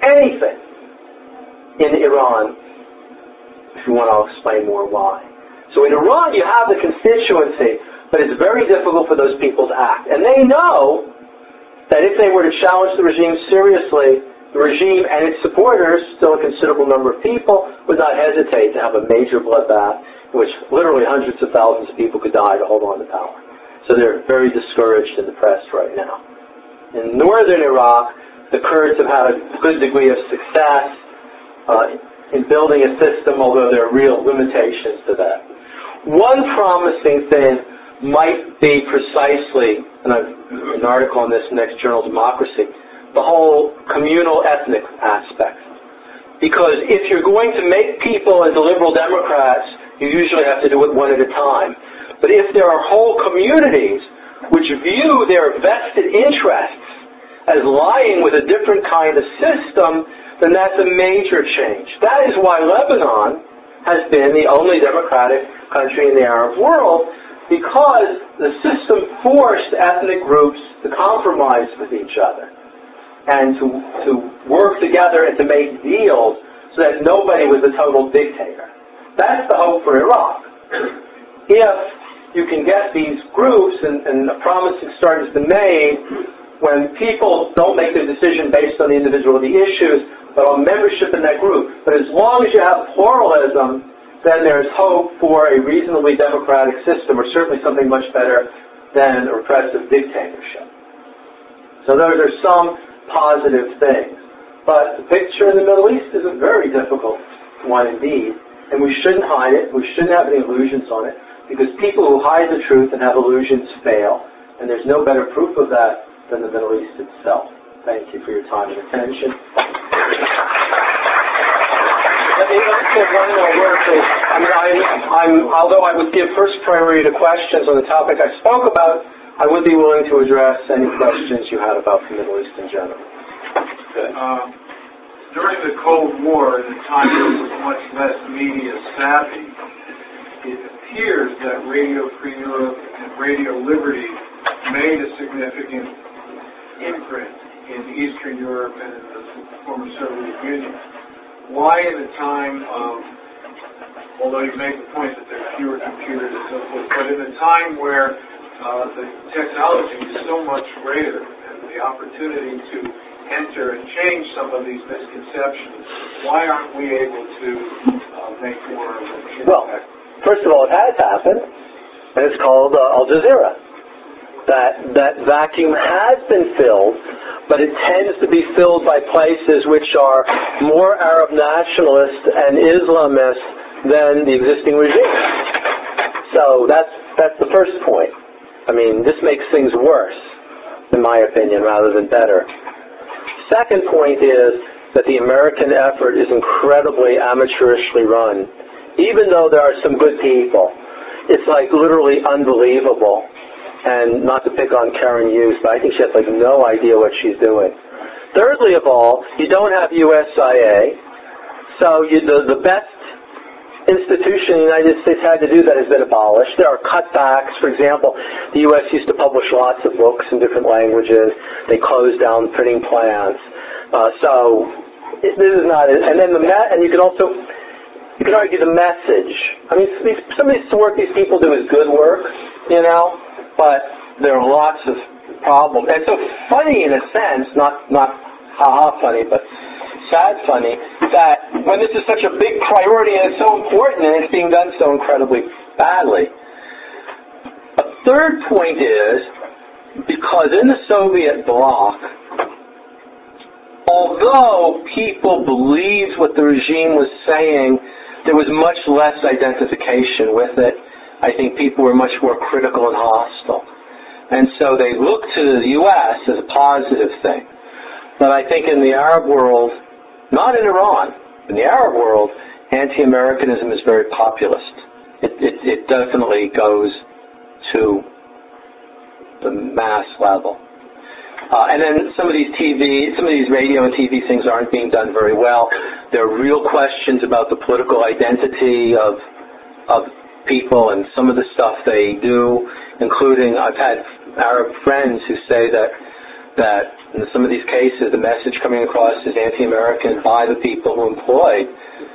in Iran, if you want to explain more why. So in Iran, you have the constituency, but it's very difficult for those people to act. And they know that if they were to challenge the regime seriously, the regime and its supporters, still a considerable number of people, would not hesitate to have a major bloodbath in which literally hundreds of thousands of people could die to hold on to power. So they're very discouraged and depressed right now. In northern Iraq, the Kurds have had a good degree of success in building a system, although there are real limitations to that. One promising thing might be precisely, and I've an article on this in next journal, Democracy, the whole communal ethnic aspect. Because if you're going to make people into liberal Democrats, you usually have to do it one at a time. But if there are whole communities which view their vested interests as lying with a different kind of system, then that's a major change. That is why Lebanon has been the only democratic country in the Arab world, because the system forced ethnic groups to compromise with each other and to work together and to make deals so that nobody was a total dictator. That's the hope for Iraq. If you can get these groups, and a promising start has been made, when people don't make their decision based on the individual issues, but on membership in that group. But as long as you have pluralism, then there's hope for a reasonably democratic system, or certainly something much better than a repressive dictatorship. So those are some positive things. But the picture in the Middle East is a very difficult one indeed, and we shouldn't hide it. We shouldn't have any illusions on it, because people who hide the truth and have illusions fail, and there's no better proof of that than the Middle East itself. Thank you for your time and attention. Let me say one more word, please. Although I would give first priority to questions on the topic I spoke about, I would be willing to address any questions you had about the Middle East in general. During the Cold War, in a time that was much less media savvy, it appears that Radio Free Europe and Radio Liberty made a significant imprint in Eastern Europe and in the former Soviet Union. Why in a time of, although you make the point that there are fewer computers and so forth, but in a time where the technology is so much greater and the opportunity to enter and change some of these misconceptions, why aren't we able to make more of an impact? Well, first of all, it has happened, and it's called Al Jazeera. That vacuum has been filled, but it tends to be filled by places which are more Arab nationalist and Islamist than the existing regime. So that's the first point. I mean, this makes things worse, in my opinion, rather than better. Second point is that the American effort is incredibly amateurishly run. Even though there are some good people, it's like literally unbelievable. And not to pick on Karen Hughes, but I think she has like no idea what she's doing. Thirdly of all, you don't have USIA, so the best institution the United States had to do that has been abolished. There are cutbacks. For example, the U.S. used to publish lots of books in different languages. They closed down printing plants. This is not it. And then and you can argue the message. I mean, some of these work these people do is good work, you know. But there are lots of problems. And so funny in a sense, not ha-ha funny, but sad funny, that when this is such a big priority and it's so important and it's being done so incredibly badly. A third point is, because in the Soviet bloc, although people believed what the regime was saying, there was much less identification with it. I think people were much more critical and hostile. And so they looked to the U.S. as a positive thing. But I think in the Arab world, not in Iran, in the Arab world, anti-Americanism is very populist it definitely goes to the mass level. And then some of these radio and TV things aren't being done very well. There are real questions about the political identity of people and some of the stuff they do, including I've had Arab friends who say that in some of these cases the message coming across is anti-American by the people who employed.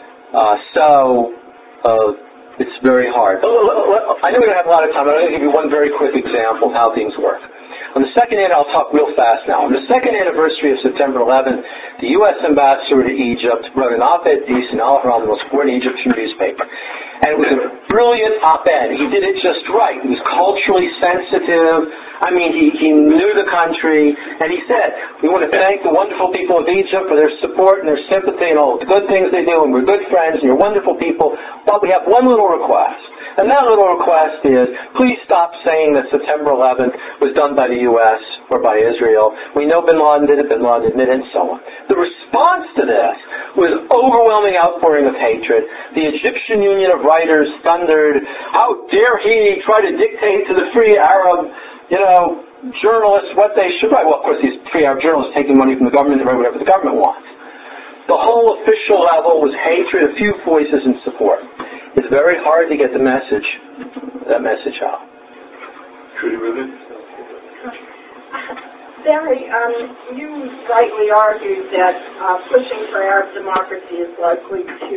It's very hard. I know we don't have a lot of time, but I'm going to give you one very quick example of how things work. On the second, I'll talk real fast now. On the second anniversary of September 11th, the U.S. ambassador to Egypt wrote an op-ed piece in Al Ahram, the most important Egyptian newspaper. And it was a brilliant op-ed. He did it just right. He was culturally sensitive. I mean, he knew the country. And he said, we want to thank the wonderful people of Egypt for their support and their sympathy and all the good things they do. And we're good friends and you're wonderful people. But we have one little request. And that little request is, please stop saying that September 11th was done by the U.S. or by Israel. We know Bin Laden did it, Bin Laden did it, and so on. The response to this was overwhelming outpouring of hatred. The Egyptian Union of Writers thundered, how dare he try to dictate to the free Arab, journalists what they should write. Well, of course, these free Arab journalists taking money from the government to write whatever the government wants. The whole official level was hatred, a few voices in support. It's very hard to get that message out. Trudy Ribbon? Barry, you rightly argued that pushing for Arab democracy is likely to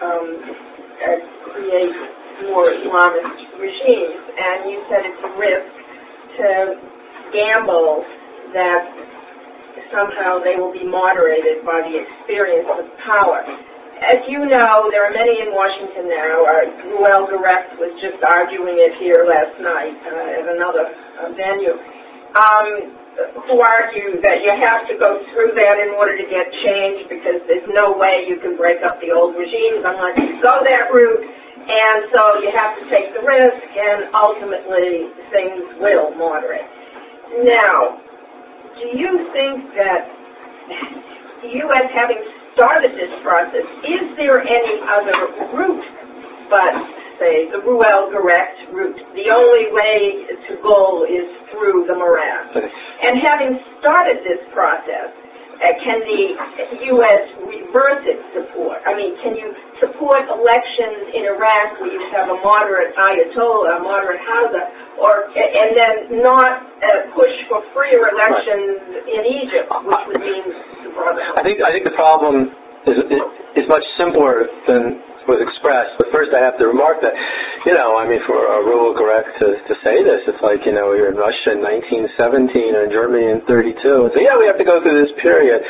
create more Islamist regimes, and you said it's a risk to gamble that somehow they will be moderated by the experience of power. As you know, there are many in Washington now. Ruel Gerecht was just arguing it here last night at another venue, who argue that you have to go through that in order to get change because there's no way you can break up the old regimes unless you go that route, and so you have to take the risk, and ultimately things will moderate. Now, do you think that the U.S. having started this process, is there any other route but, say, the Ruel Gerecht route? The only way to go is through the morass. And having started this process, can the U.S. reverse its support? I mean, can you support elections in Iraq where you have a moderate Ayatollah, a moderate Hausa, and then not push for freer elections in Egypt, which would mean the brother? I think the problem is much simpler than was expressed. But first I have to remark that, for Ruel Gerecht to say this, it's like, you're in Russia in 1917 or in Germany in 32 and say, we have to go through this period.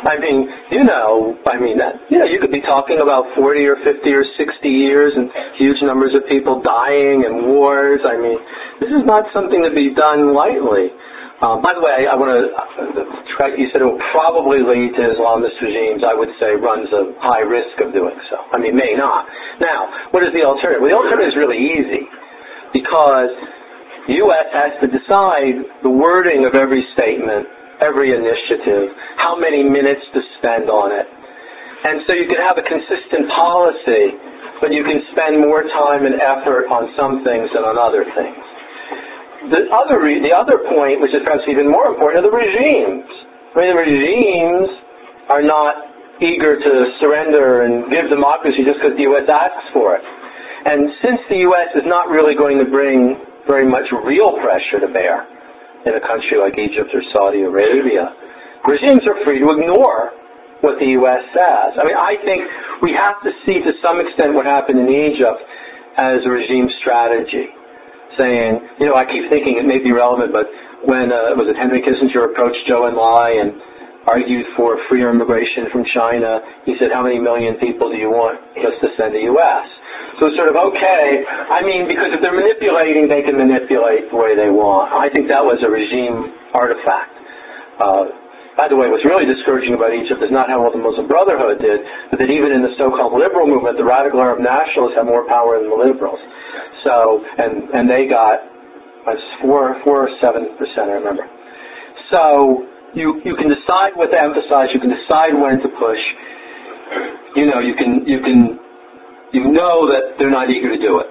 You could be talking about 40 or 50 or 60 years and huge numbers of people dying and wars. This is not something to be done lightly. By the way, I want to you said it will probably lead to Islamist regimes. I would say runs a high risk of doing so. May not. Now, what is the alternative? Well, the alternative is really easy because the U.S. has to decide the wording of every statement, every initiative, how many minutes to spend on it. And so you can have a consistent policy, but you can spend more time and effort on some things than on other things. The other point, which is perhaps even more important, are the regimes. The regimes are not eager to surrender and give democracy just because the U.S. asks for it. And since the U.S. is not really going to bring very much real pressure to bear in a country like Egypt or Saudi Arabia, regimes are free to ignore what the U.S. says. I think we have to see to some extent what happened in Egypt as a regime strategy. Saying, I keep thinking it may be relevant, but when Henry Kissinger approached Zhou Enlai and argued for freer immigration from China, he said, how many million people do you want us to send to the U.S.? So it's sort of okay. Because if they're manipulating, they can manipulate the way they want. I think that was a regime artifact. By the way, what's really discouraging about Egypt is not how well the Muslim Brotherhood did, but that even in the so-called liberal movement, the radical Arab nationalists have more power than the liberals. So, and they got 4 or 7%, I remember. So you can decide what to emphasize. You can decide when to push. You know that they're not eager to do it.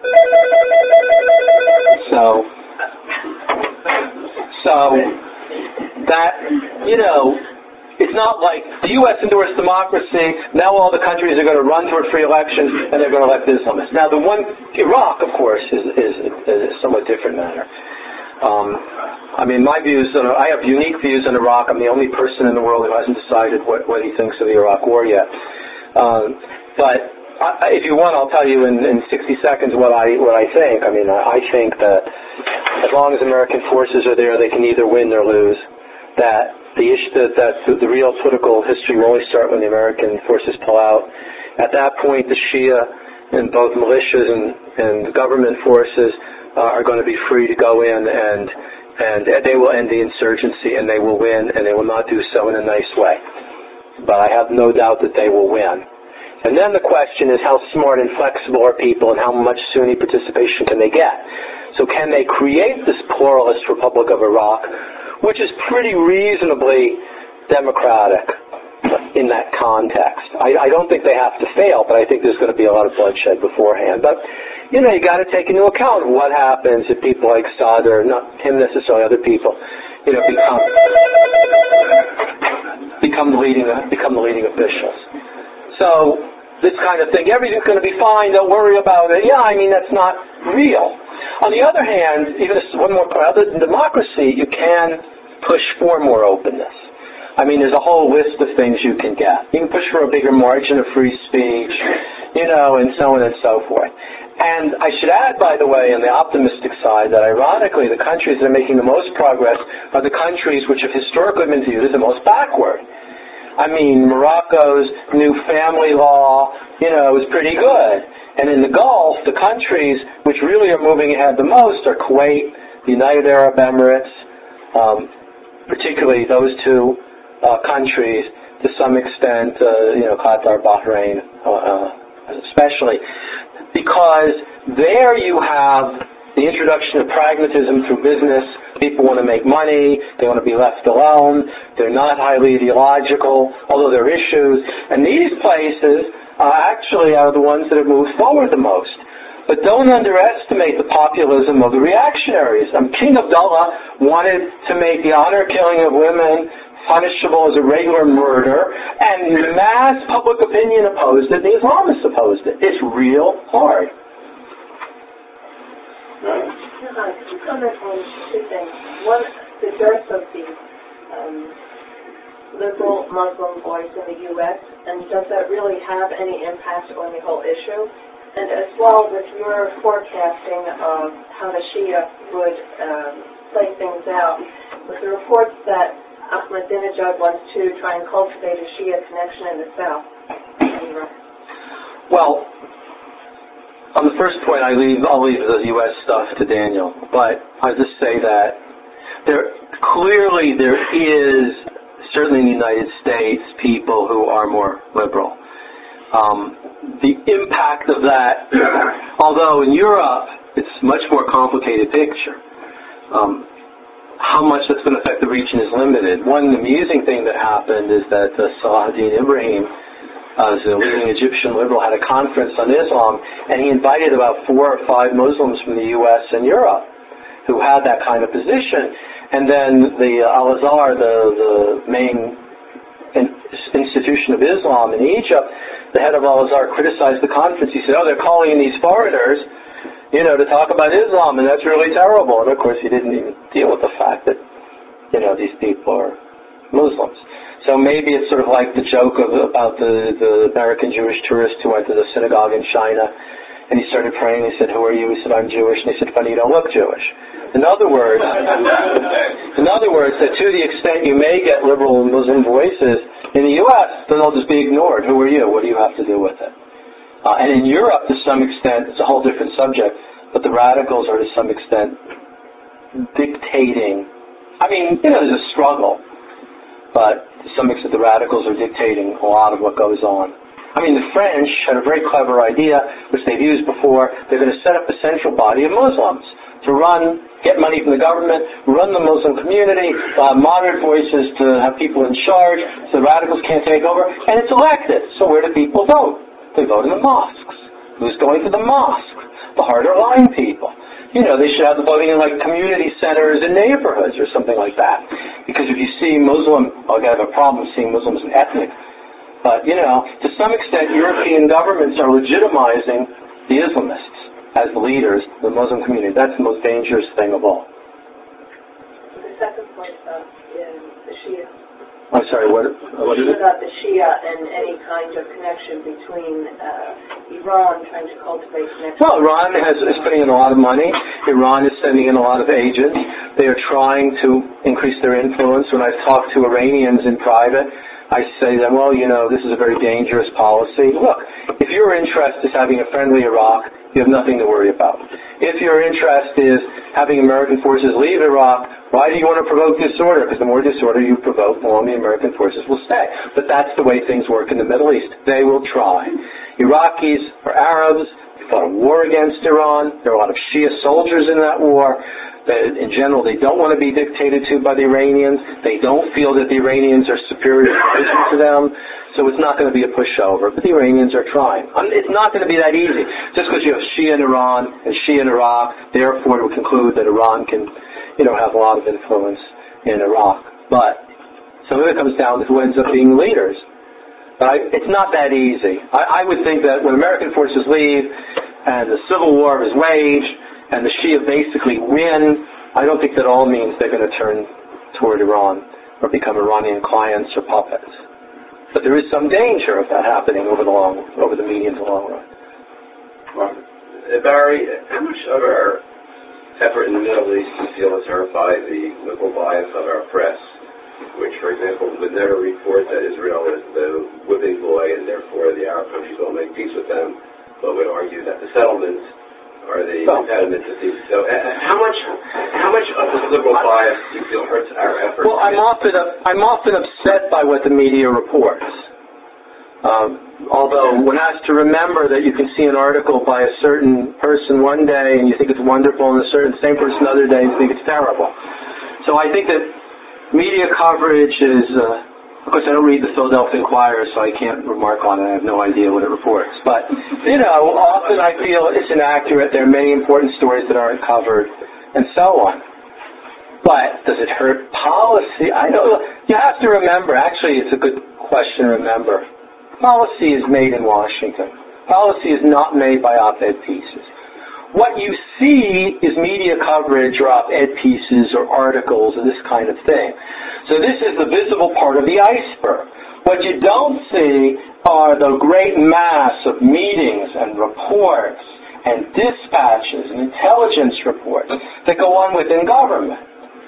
So that, it's not like the U.S. endorsed democracy, now all the countries are going to run toward free elections and they're going to elect Islamists. Now Iraq, of course, is a somewhat different matter. My views, I have unique views on Iraq. I'm the only person in the world who hasn't decided what he thinks of the Iraq war yet. But if you want, I'll tell you in 60 seconds what I think. I think that as long as American forces are there, they can either win or lose. That the real political history will only start when the American forces pull out. At that point, the Shia and both militias and government forces are going to be free to go in and they will end the insurgency and they will win, and they will not do so in a nice way. But I have no doubt that they will win. And then the question is, how smart and flexible are people and how much Sunni participation can they get? So can they create this pluralist Republic of Iraq, which is pretty reasonably democratic in that context? I don't think they have to fail, but I think there's going to be a lot of bloodshed beforehand. But, you got to take into account what happens if people like Saad, or not him necessarily, other people, become the leading officials. So this kind of thing, everything's going to be fine, don't worry about it. Yeah, that's not real. On the other hand, even one more point, other than democracy, you can push for more openness. There's a whole list of things you can get. You can push for a bigger margin of free speech, and so on and so forth. And I should add, by the way, on the optimistic side, that ironically, the countries that are making the most progress are the countries which have historically been viewed as the most backward. Morocco's new family law, is pretty good. And in the Gulf, the countries which really are moving ahead the most are Kuwait, the United Arab Emirates, particularly those two countries, to some extent, Qatar, Bahrain, especially, because there you have the introduction of pragmatism through business. People want to make money, they want to be left alone, they're not highly ideological, although there are issues, and these places actually are the ones that have moved forward the most. But don't underestimate the populism of the reactionaries. King Abdullah wanted to make the honor killing of women punishable as a regular murder, and mass public opinion opposed it, the Islamists opposed it. It's real hard. To comment on two things. One, the dearth of the liberal Muslim voice in the U.S., and does that really have any impact on the whole issue? And as well, with your forecasting of how the Shia would play things out, with the reports that Ahmadinejad wants to try and cultivate a Shia connection in the South. Well, on the first point, I'll leave the U.S. stuff to Daniel, but I'll just say that there is, certainly in the United States, people who are more liberal. The impact of that, although in Europe it's a much more complicated picture, how much that's going to affect the region is limited. One amusing thing that happened is that Salahuddin Ibrahim, as a leading Egyptian liberal, had a conference on Islam, and he invited about 4 or 5 Muslims from the U.S. and Europe who had that kind of position. And then the Al-Azhar, the main institution of Islam in Egypt, the head of Al-Azhar criticized the conference. He said, they're calling in these foreigners, to talk about Islam, and that's really terrible. And of course, he didn't even deal with the fact that, these people are Muslims. So maybe it's sort of like the joke about the American Jewish tourist who went to the synagogue in China, and he started praying. He said, "Who are you?" He said, "I'm Jewish." And he said, "Funny, you don't look Jewish." In other words, that to the extent you may get liberal Muslim voices in the U.S., then they'll just be ignored. Who are you? What do you have to do with it? And in Europe, to some extent, it's a whole different subject, but the radicals are to some extent dictating. There's a struggle, but to some extent the radicals are dictating a lot of what goes on. The French had a very clever idea, which they've used before. They're going to set up a central body of Muslims to get money from the government, run the Muslim community, moderate voices to have people in charge, so the radicals can't take over, and it's elected. So where do people vote? They vote in the mosques. Who's going to the mosques? the harder-line people. You know, they should have the voting in, like, community centers and neighborhoods or something like that. Because if you see I have a problem seeing Muslims as ethnic. But, you know, to some extent, European governments are legitimizing the Islamists as the leaders of the Muslim community. That's the most dangerous thing of all. The second point is the Shia. I'm sorry, what is it? About the Shia and any kind of connection between Iran trying to cultivate connection. Well, Iran is putting in a lot of money. Iran is sending in a lot of agents. They are trying to increase their influence. When I've talked to Iranians in private, I say to them, well, you know, this is a very dangerous policy. Look, if your interest is having a friendly Iraq, you have nothing to worry about. If your interest is having American forces leave Iraq, why do you want to provoke disorder? Because the more disorder you provoke, the more the American forces will stay. But that's the way things work in the Middle East. They will try. Iraqis are Arabs. They fought a war against Iran. There are a lot of Shia soldiers in that war. In general, they don't want to be dictated to by the Iranians. They don't feel that the Iranians are superior to them. So it's not going to be a pushover. But the Iranians are trying. It's not going to be that easy. Just because you have Shia in Iran and Shia in Iraq, therefore we conclude that Iran can, you know, have a lot of influence in Iraq. But some of it comes down to who ends up being leaders. But it's not that easy. I would think that when American forces leave and the civil war is waged, and the Shia basically win, I don't think that all means they're going to turn toward Iran or become Iranian clients or puppets. But there is some danger of that happening over the medium to long run. Well, Barry, how much of our effort in the Middle East do you feel is hurt by the liberal bias of our press, which, for example, would never report that Israel is the whipping boy and therefore the Arab countries will make peace with them, but would argue that the settlements are the impediment to peace. So how much of this liberal bias do you feel hurts our efforts? Well, I'm often upset by what the media reports. Although one has to remember that you can see an article by a certain person one day and you think it's wonderful, and same person another day and you think it's terrible. So I think that media coverage is, of course I don't read the Philadelphia Inquirer, so I can't remark on it. I have no idea what it reports. But, you know, often I feel it's inaccurate. There are many important stories that aren't covered, and so on. But does it hurt policy? I don't know. You have to remember, actually it's a good question to remember. Policy is made in Washington. Policy is not made by op-ed pieces. What you see is media coverage or op-ed pieces or articles or this kind of thing. So this is the visible part of the iceberg. What you don't see are the great mass of meetings and reports and dispatches and intelligence reports that go on within government.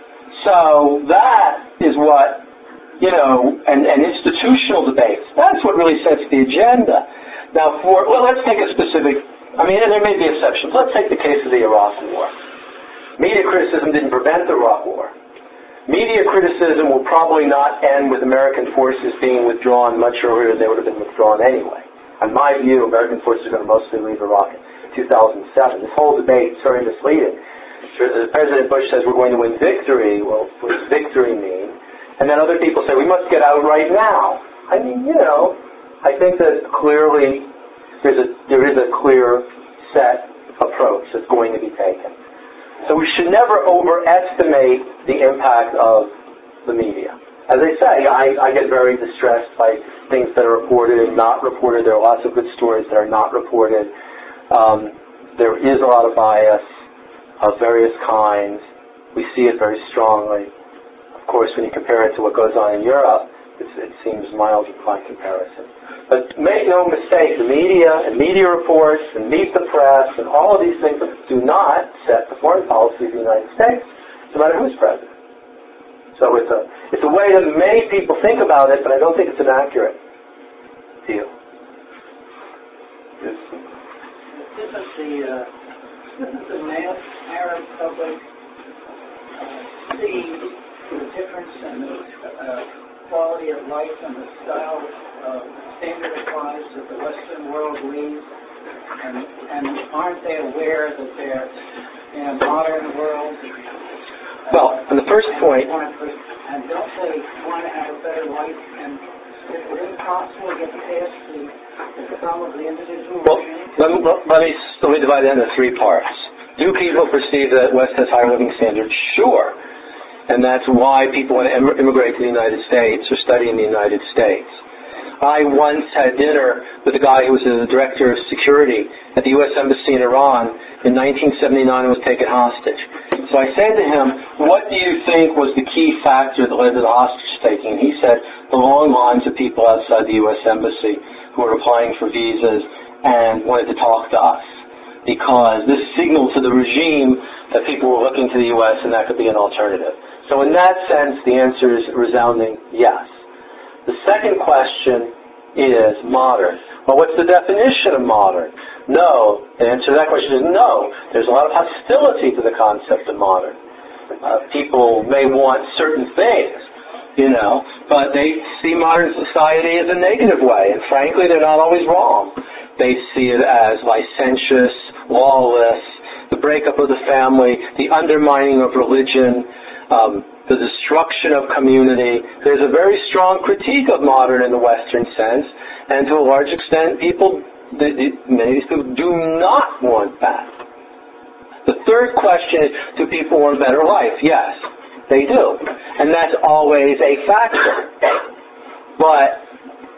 So that is what, you know, and institutional debates, that's what really sets the agenda. Now let's take a specific, and there may be exceptions. Let's take the case of the Iraq War. Media criticism didn't prevent the Iraq War. Media criticism will probably not end with American forces being withdrawn much earlier than they would have been withdrawn anyway. In my view, American forces are going to mostly leave Iraq in 2007. This whole debate is very misleading. President Bush says we're going to win victory. Well, what does victory mean? And then other people say we must get out right now. I think that clearly there is a clear set approach that's going to be taken. So we should never overestimate the impact of the media. As I say, I get very distressed by things that are reported and not reported. There are lots of good stories that are not reported. There is a lot of bias of various kinds. We see it very strongly. Of course, when you compare it to what goes on in Europe, it seems mild by comparison. But make no mistake, the media and media reports and meet the press and all of these things do not set the foreign policy of the United States, no matter who's president. So it's a way that many people think about it, but I don't think it's an accurate deal. Doesn't the Arab public see the difference in the quality of life and the style of standard applies that the Western world leads, and aren't they aware that they're in a modern world? Well, on the first point, and don't they want to have a better life and Is it impossible to get past the thumb of the individual Well, regime? let me divide it into 3 parts. Do people perceive that West has higher living standards? Sure. And that's why people want to immigrate to the United States or study in the United States. I once had dinner with a guy who was the director of security at the U.S. Embassy in Iran in 1979 and was taken hostage. So I said to him, what do you think was the key factor that led to the hostage taking? And he said, the long lines of people outside the U.S. Embassy who were applying for visas and wanted to talk to us. Because this signaled to the regime that people were looking to the U.S. and that could be an alternative. So in that sense, the answer is resounding yes. The second question is modern. Well, what's the definition of modern? No. The answer to that question is no. There's a lot of hostility to the concept of modern. People may want certain things, but they see modern society as a negative way, and frankly, they're not always wrong. They see it as licentious, lawless, the breakup of the family, the undermining of religion, the destruction of community. There's a very strong critique of modern in the Western sense, and to a large extent, many people do not want that. The third question is, do people want a better life? Yes, they do. And that's always a factor. But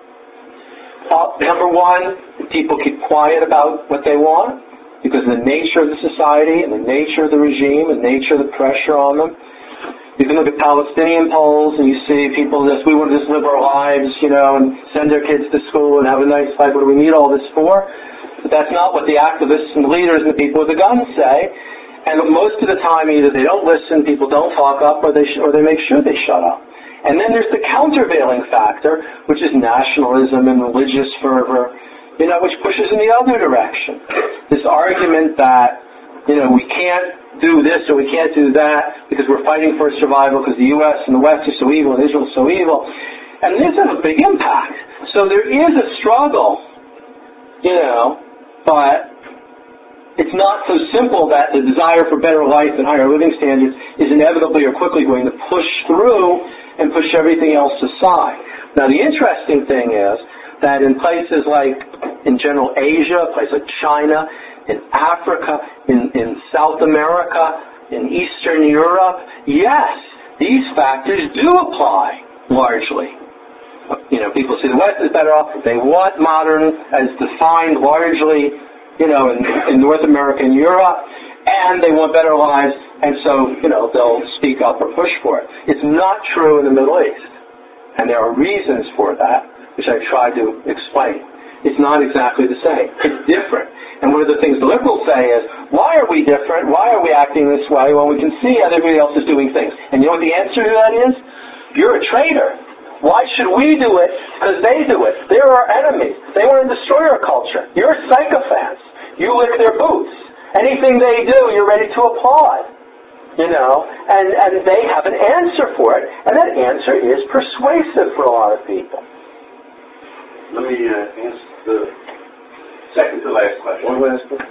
number one, people keep quiet about what they want because of the nature of the society and the nature of the regime and the nature of the pressure on them. You can look at Palestinian polls and you see people we want to just live our lives, and send their kids to school and have a nice life. What do we need all this for? But that's not what the activists and the leaders and the people with the guns say. And most of the time, either they don't listen, people don't talk up, or they make sure they shut up. And then there's the countervailing factor, which is nationalism and religious fervor, which pushes in the other direction. This argument that, we can't do this or we can't do that because we're fighting for survival because the U.S. and the West are so evil and Israel is so evil. And this has a big impact. So there is a struggle, but it's not so simple that the desire for better life and higher living standards is inevitably or quickly going to push through and push everything else aside. Now, the interesting thing is that in places like, in general, Asia, places like China, in Africa, in South America, in Eastern Europe, yes, these factors do apply largely. People see the West is better off. They want modern as defined largely, in North America and Europe, and they want better lives, and so, they'll speak up or push for it. It's not true in the Middle East, and there are reasons for that, which I've tried to explain. It's not exactly the same. It's different. And one of the things the liberals say is, why are we different? Why are we acting this way when we can see everybody else is doing things? And you know what the answer to that is? You're a traitor. Why should we do it? Because they do it. They're our enemies. They want to destroy our culture. You're psychopaths. You lick their boots. Anything they do, you're ready to applaud. And they have an answer for it. And that answer is persuasive for a lot of people. Let me answer the second to last question. One last one.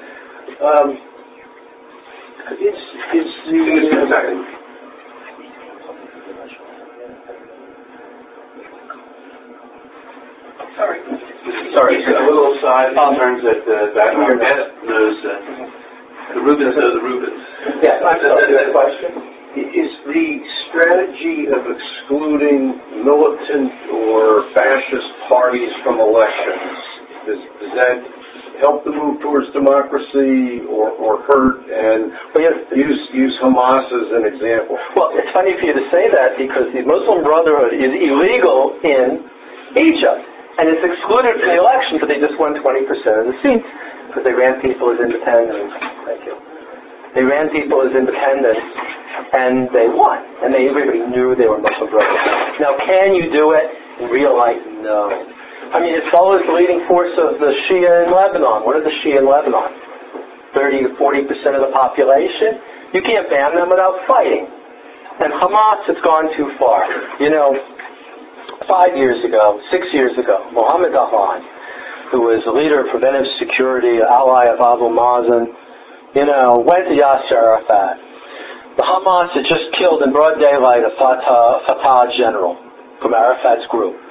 Sorry, a little aside in terms that our guest knows the Rubens know the Rubens. Yes, I'm sorry. Good question. Is the strategy of excluding militant or fascist parties from elections, does that help the move towards democracy or hurt? And use Hamas as an example. Well, it's funny for you to say that because the Muslim Brotherhood is illegal in Egypt, and it's excluded from the election, but they just won 20% of the seats because they ran people as independents. Thank you. They ran people as independents, and they won. And everybody knew they were Muslim Brotherhood. Now, can you do it in real life? No. I mean, Hezbollah is the leading force of the Shia in Lebanon. What are the Shia in Lebanon? 30 to 40% of the population? You can't ban them without fighting. And Hamas has gone too far. 5 years ago, 6 years ago, Mohammed Dahlan, who was the leader of preventive security, ally of Abu Mazen, went to Yasser Arafat. The Hamas had just killed in broad daylight a Fatah general from Arafat's group.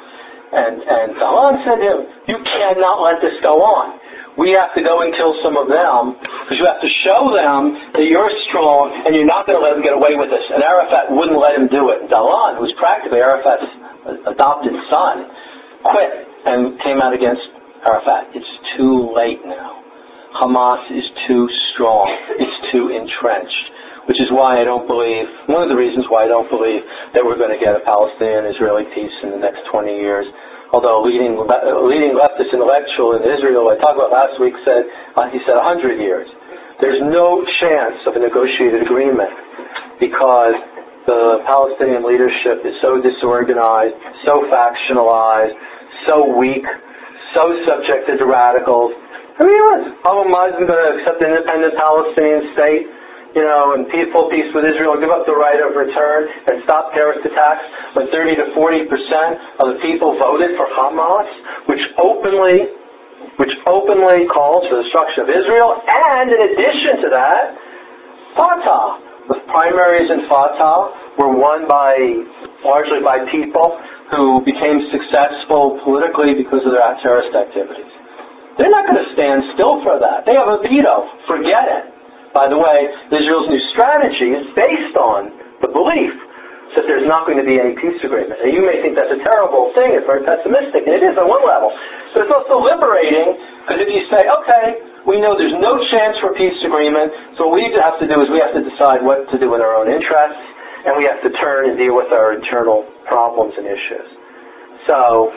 And Dahlan said to him, you cannot let this go on. We have to go and kill some of them, because you have to show them that you're strong and you're not going to let them get away with this. And Arafat wouldn't let him do it. And Dahlan, who was practically Arafat's adopted son, quit and came out against Arafat. It's too late now. Hamas is too strong. It's too entrenched. Which is why I don't believe, one of the reasons why I don't believe that we're going to get a Palestinian-Israeli peace in the next 20 years. Although leading leftist intellectual in Israel I talked about last week said, he said 100 years. There's no chance of a negotiated agreement because the Palestinian leadership is so disorganized, so factionalized, so weak, so subjected to radicals. I mean, Abu Mazen going to accept an independent Palestinian state, and peaceful peace with Israel, give up the right of return, and stop terrorist attacks when 30 to 40% of the people voted for Hamas, which openly calls for the destruction of Israel, and in addition to that, Fatah. The primaries in Fatah were won largely by people who became successful politically because of their terrorist activities. They're not going to stand still for that. They have a veto. Forget it. By the way, Israel's new strategy is based on the belief that there's not going to be any peace agreement. And you may think that's a terrible thing, it's very pessimistic, and it is on one level. But it's also liberating, because if you say, okay, we know there's no chance for a peace agreement, so what we have to do is we have to decide what to do in our own interests, and we have to turn and deal with our internal problems and issues. So,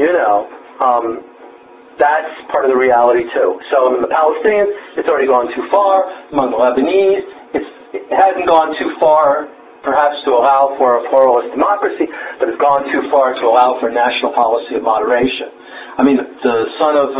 that's part of the reality too. So among the Palestinians, it's already gone too far. Among the Lebanese, it hasn't gone too far, perhaps to allow for a pluralist democracy, but it's gone too far to allow for a national policy of moderation. I mean, the son of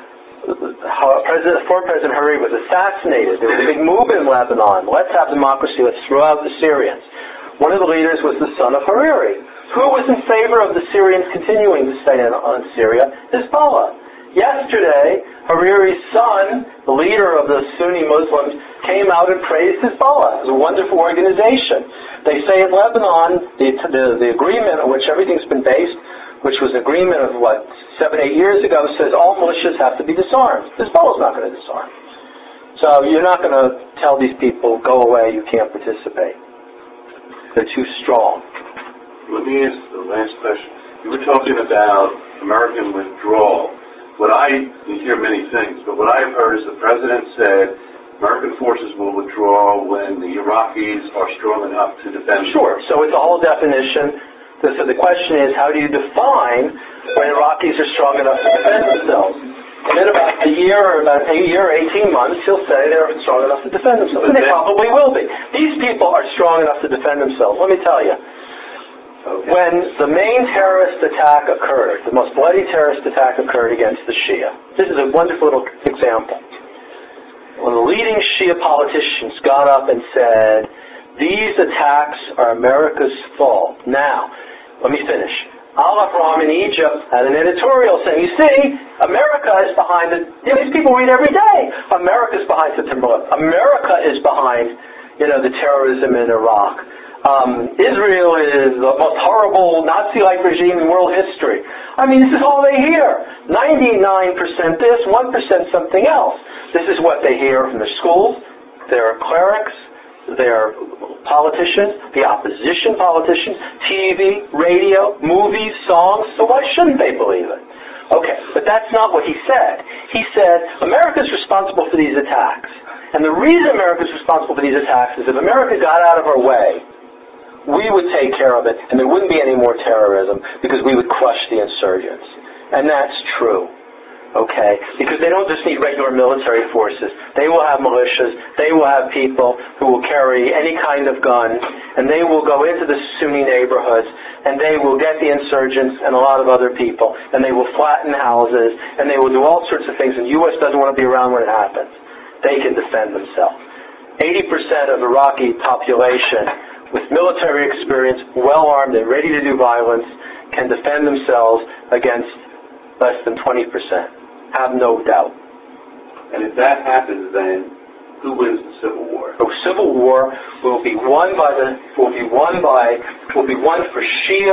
former President Hariri was assassinated. There was a big movement in Lebanon. Let's have democracy. Let's throw out the Syrians. One of the leaders was the son of Hariri. Who was in favor of the Syrians continuing to stay on Syria? Hezbollah. Yesterday, Hariri's son, the leader of the Sunni Muslims, came out and praised Hezbollah. It was a wonderful organization. They say in Lebanon, the agreement on which everything's been based, which was an agreement of 7-8 years ago, says all militias have to be disarmed. Hezbollah's not going to disarm. So you're not going to tell these people, go away, you can't participate. They're too strong. Let me ask the last question. You were talking about American withdrawal. You hear many things, but what I've heard is the President said American forces will withdraw when the Iraqis are strong enough to defend. Sure. So it's a whole definition. So the question is, how do you define when Iraqis are strong enough to defend themselves? And in about a year or 18 months, he'll say they're strong enough to defend themselves. And they probably will be. These people are strong enough to defend themselves. Let me tell you. Okay. When the main terrorist attack occurred, the most bloody terrorist attack occurred against the Shia. This is a wonderful little example. When the leading Shia politicians got up and said, these attacks are America's fault. Now, let me finish. Al-Ahram in Egypt had an editorial saying, you see, America is behind it. These people read every day. America's behind September 11th. America is behind, the terrorism in Iraq. Israel is the most horrible Nazi-like regime in world history. I mean, this is all they hear. 99% this, 1% something else. This is what they hear from their schools, their clerics, their politicians, the opposition politicians, TV, radio, movies, songs. So why shouldn't they believe it? Okay, but that's not what he said. He said, America's responsible for these attacks. And the reason America's responsible for these attacks is if America got out of our way, we would take care of it, and there wouldn't be any more terrorism because we would crush the insurgents. And that's true, okay? Because they don't just need regular military forces. They will have militias. They will have people who will carry any kind of gun, and they will go into the Sunni neighborhoods, and they will get the insurgents and a lot of other people, and they will flatten houses, and they will do all sorts of things, and the U.S. doesn't want to be around when it happens. They can defend themselves. 80% of Iraqi population with military experience, well-armed and ready to do violence, can defend themselves against less than 20%. Have no doubt. And if that happens, then who wins the Civil War? The Civil War will be won for Shia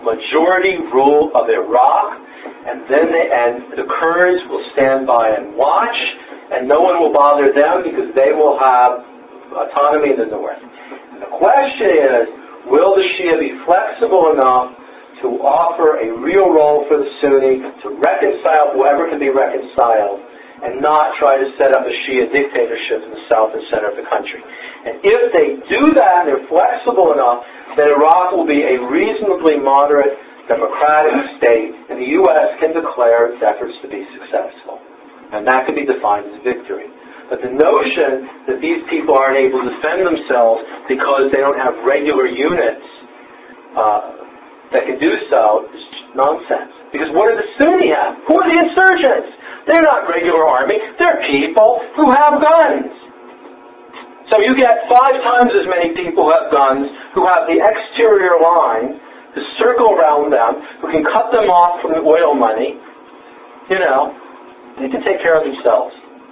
majority rule of Iraq, and then the Kurds will stand by and watch, and no one will bother them because they will have autonomy in the north. And the question is, will the Shia be flexible enough to offer a real role for the Sunni to reconcile whoever can be reconciled, and not try to set up a Shia dictatorship in the south and center of the country? And if they do that and they're flexible enough, then Iraq will be a reasonably moderate democratic state, and the U.S. can declare its efforts to be successful. And that can be defined as victory. But the notion that these people aren't able to defend themselves because they don't have regular units that can do so is nonsense. Because what do the Sunni have? Who are the insurgents? They're not regular army. They're people who have guns. So you get 5 times as many people who have guns, who have the exterior line to circle around them, who can cut them off from the oil money. You know, they can take care of themselves.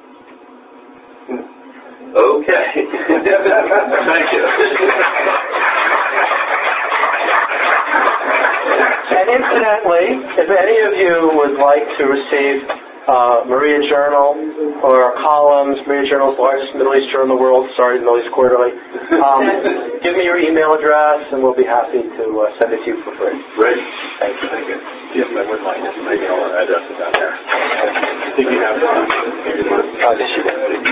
Okay. Thank you. And incidentally, if any of you would like to receive Maria Journal or columns, Maria Journal is the largest Middle East journal in the world, started Middle East Quarterly, give me your email address and we'll be happy to send it to you for free. Great. Thank you. Thank you. Yes, I would like to. My email address is down there. I think you have one. Yes, you do.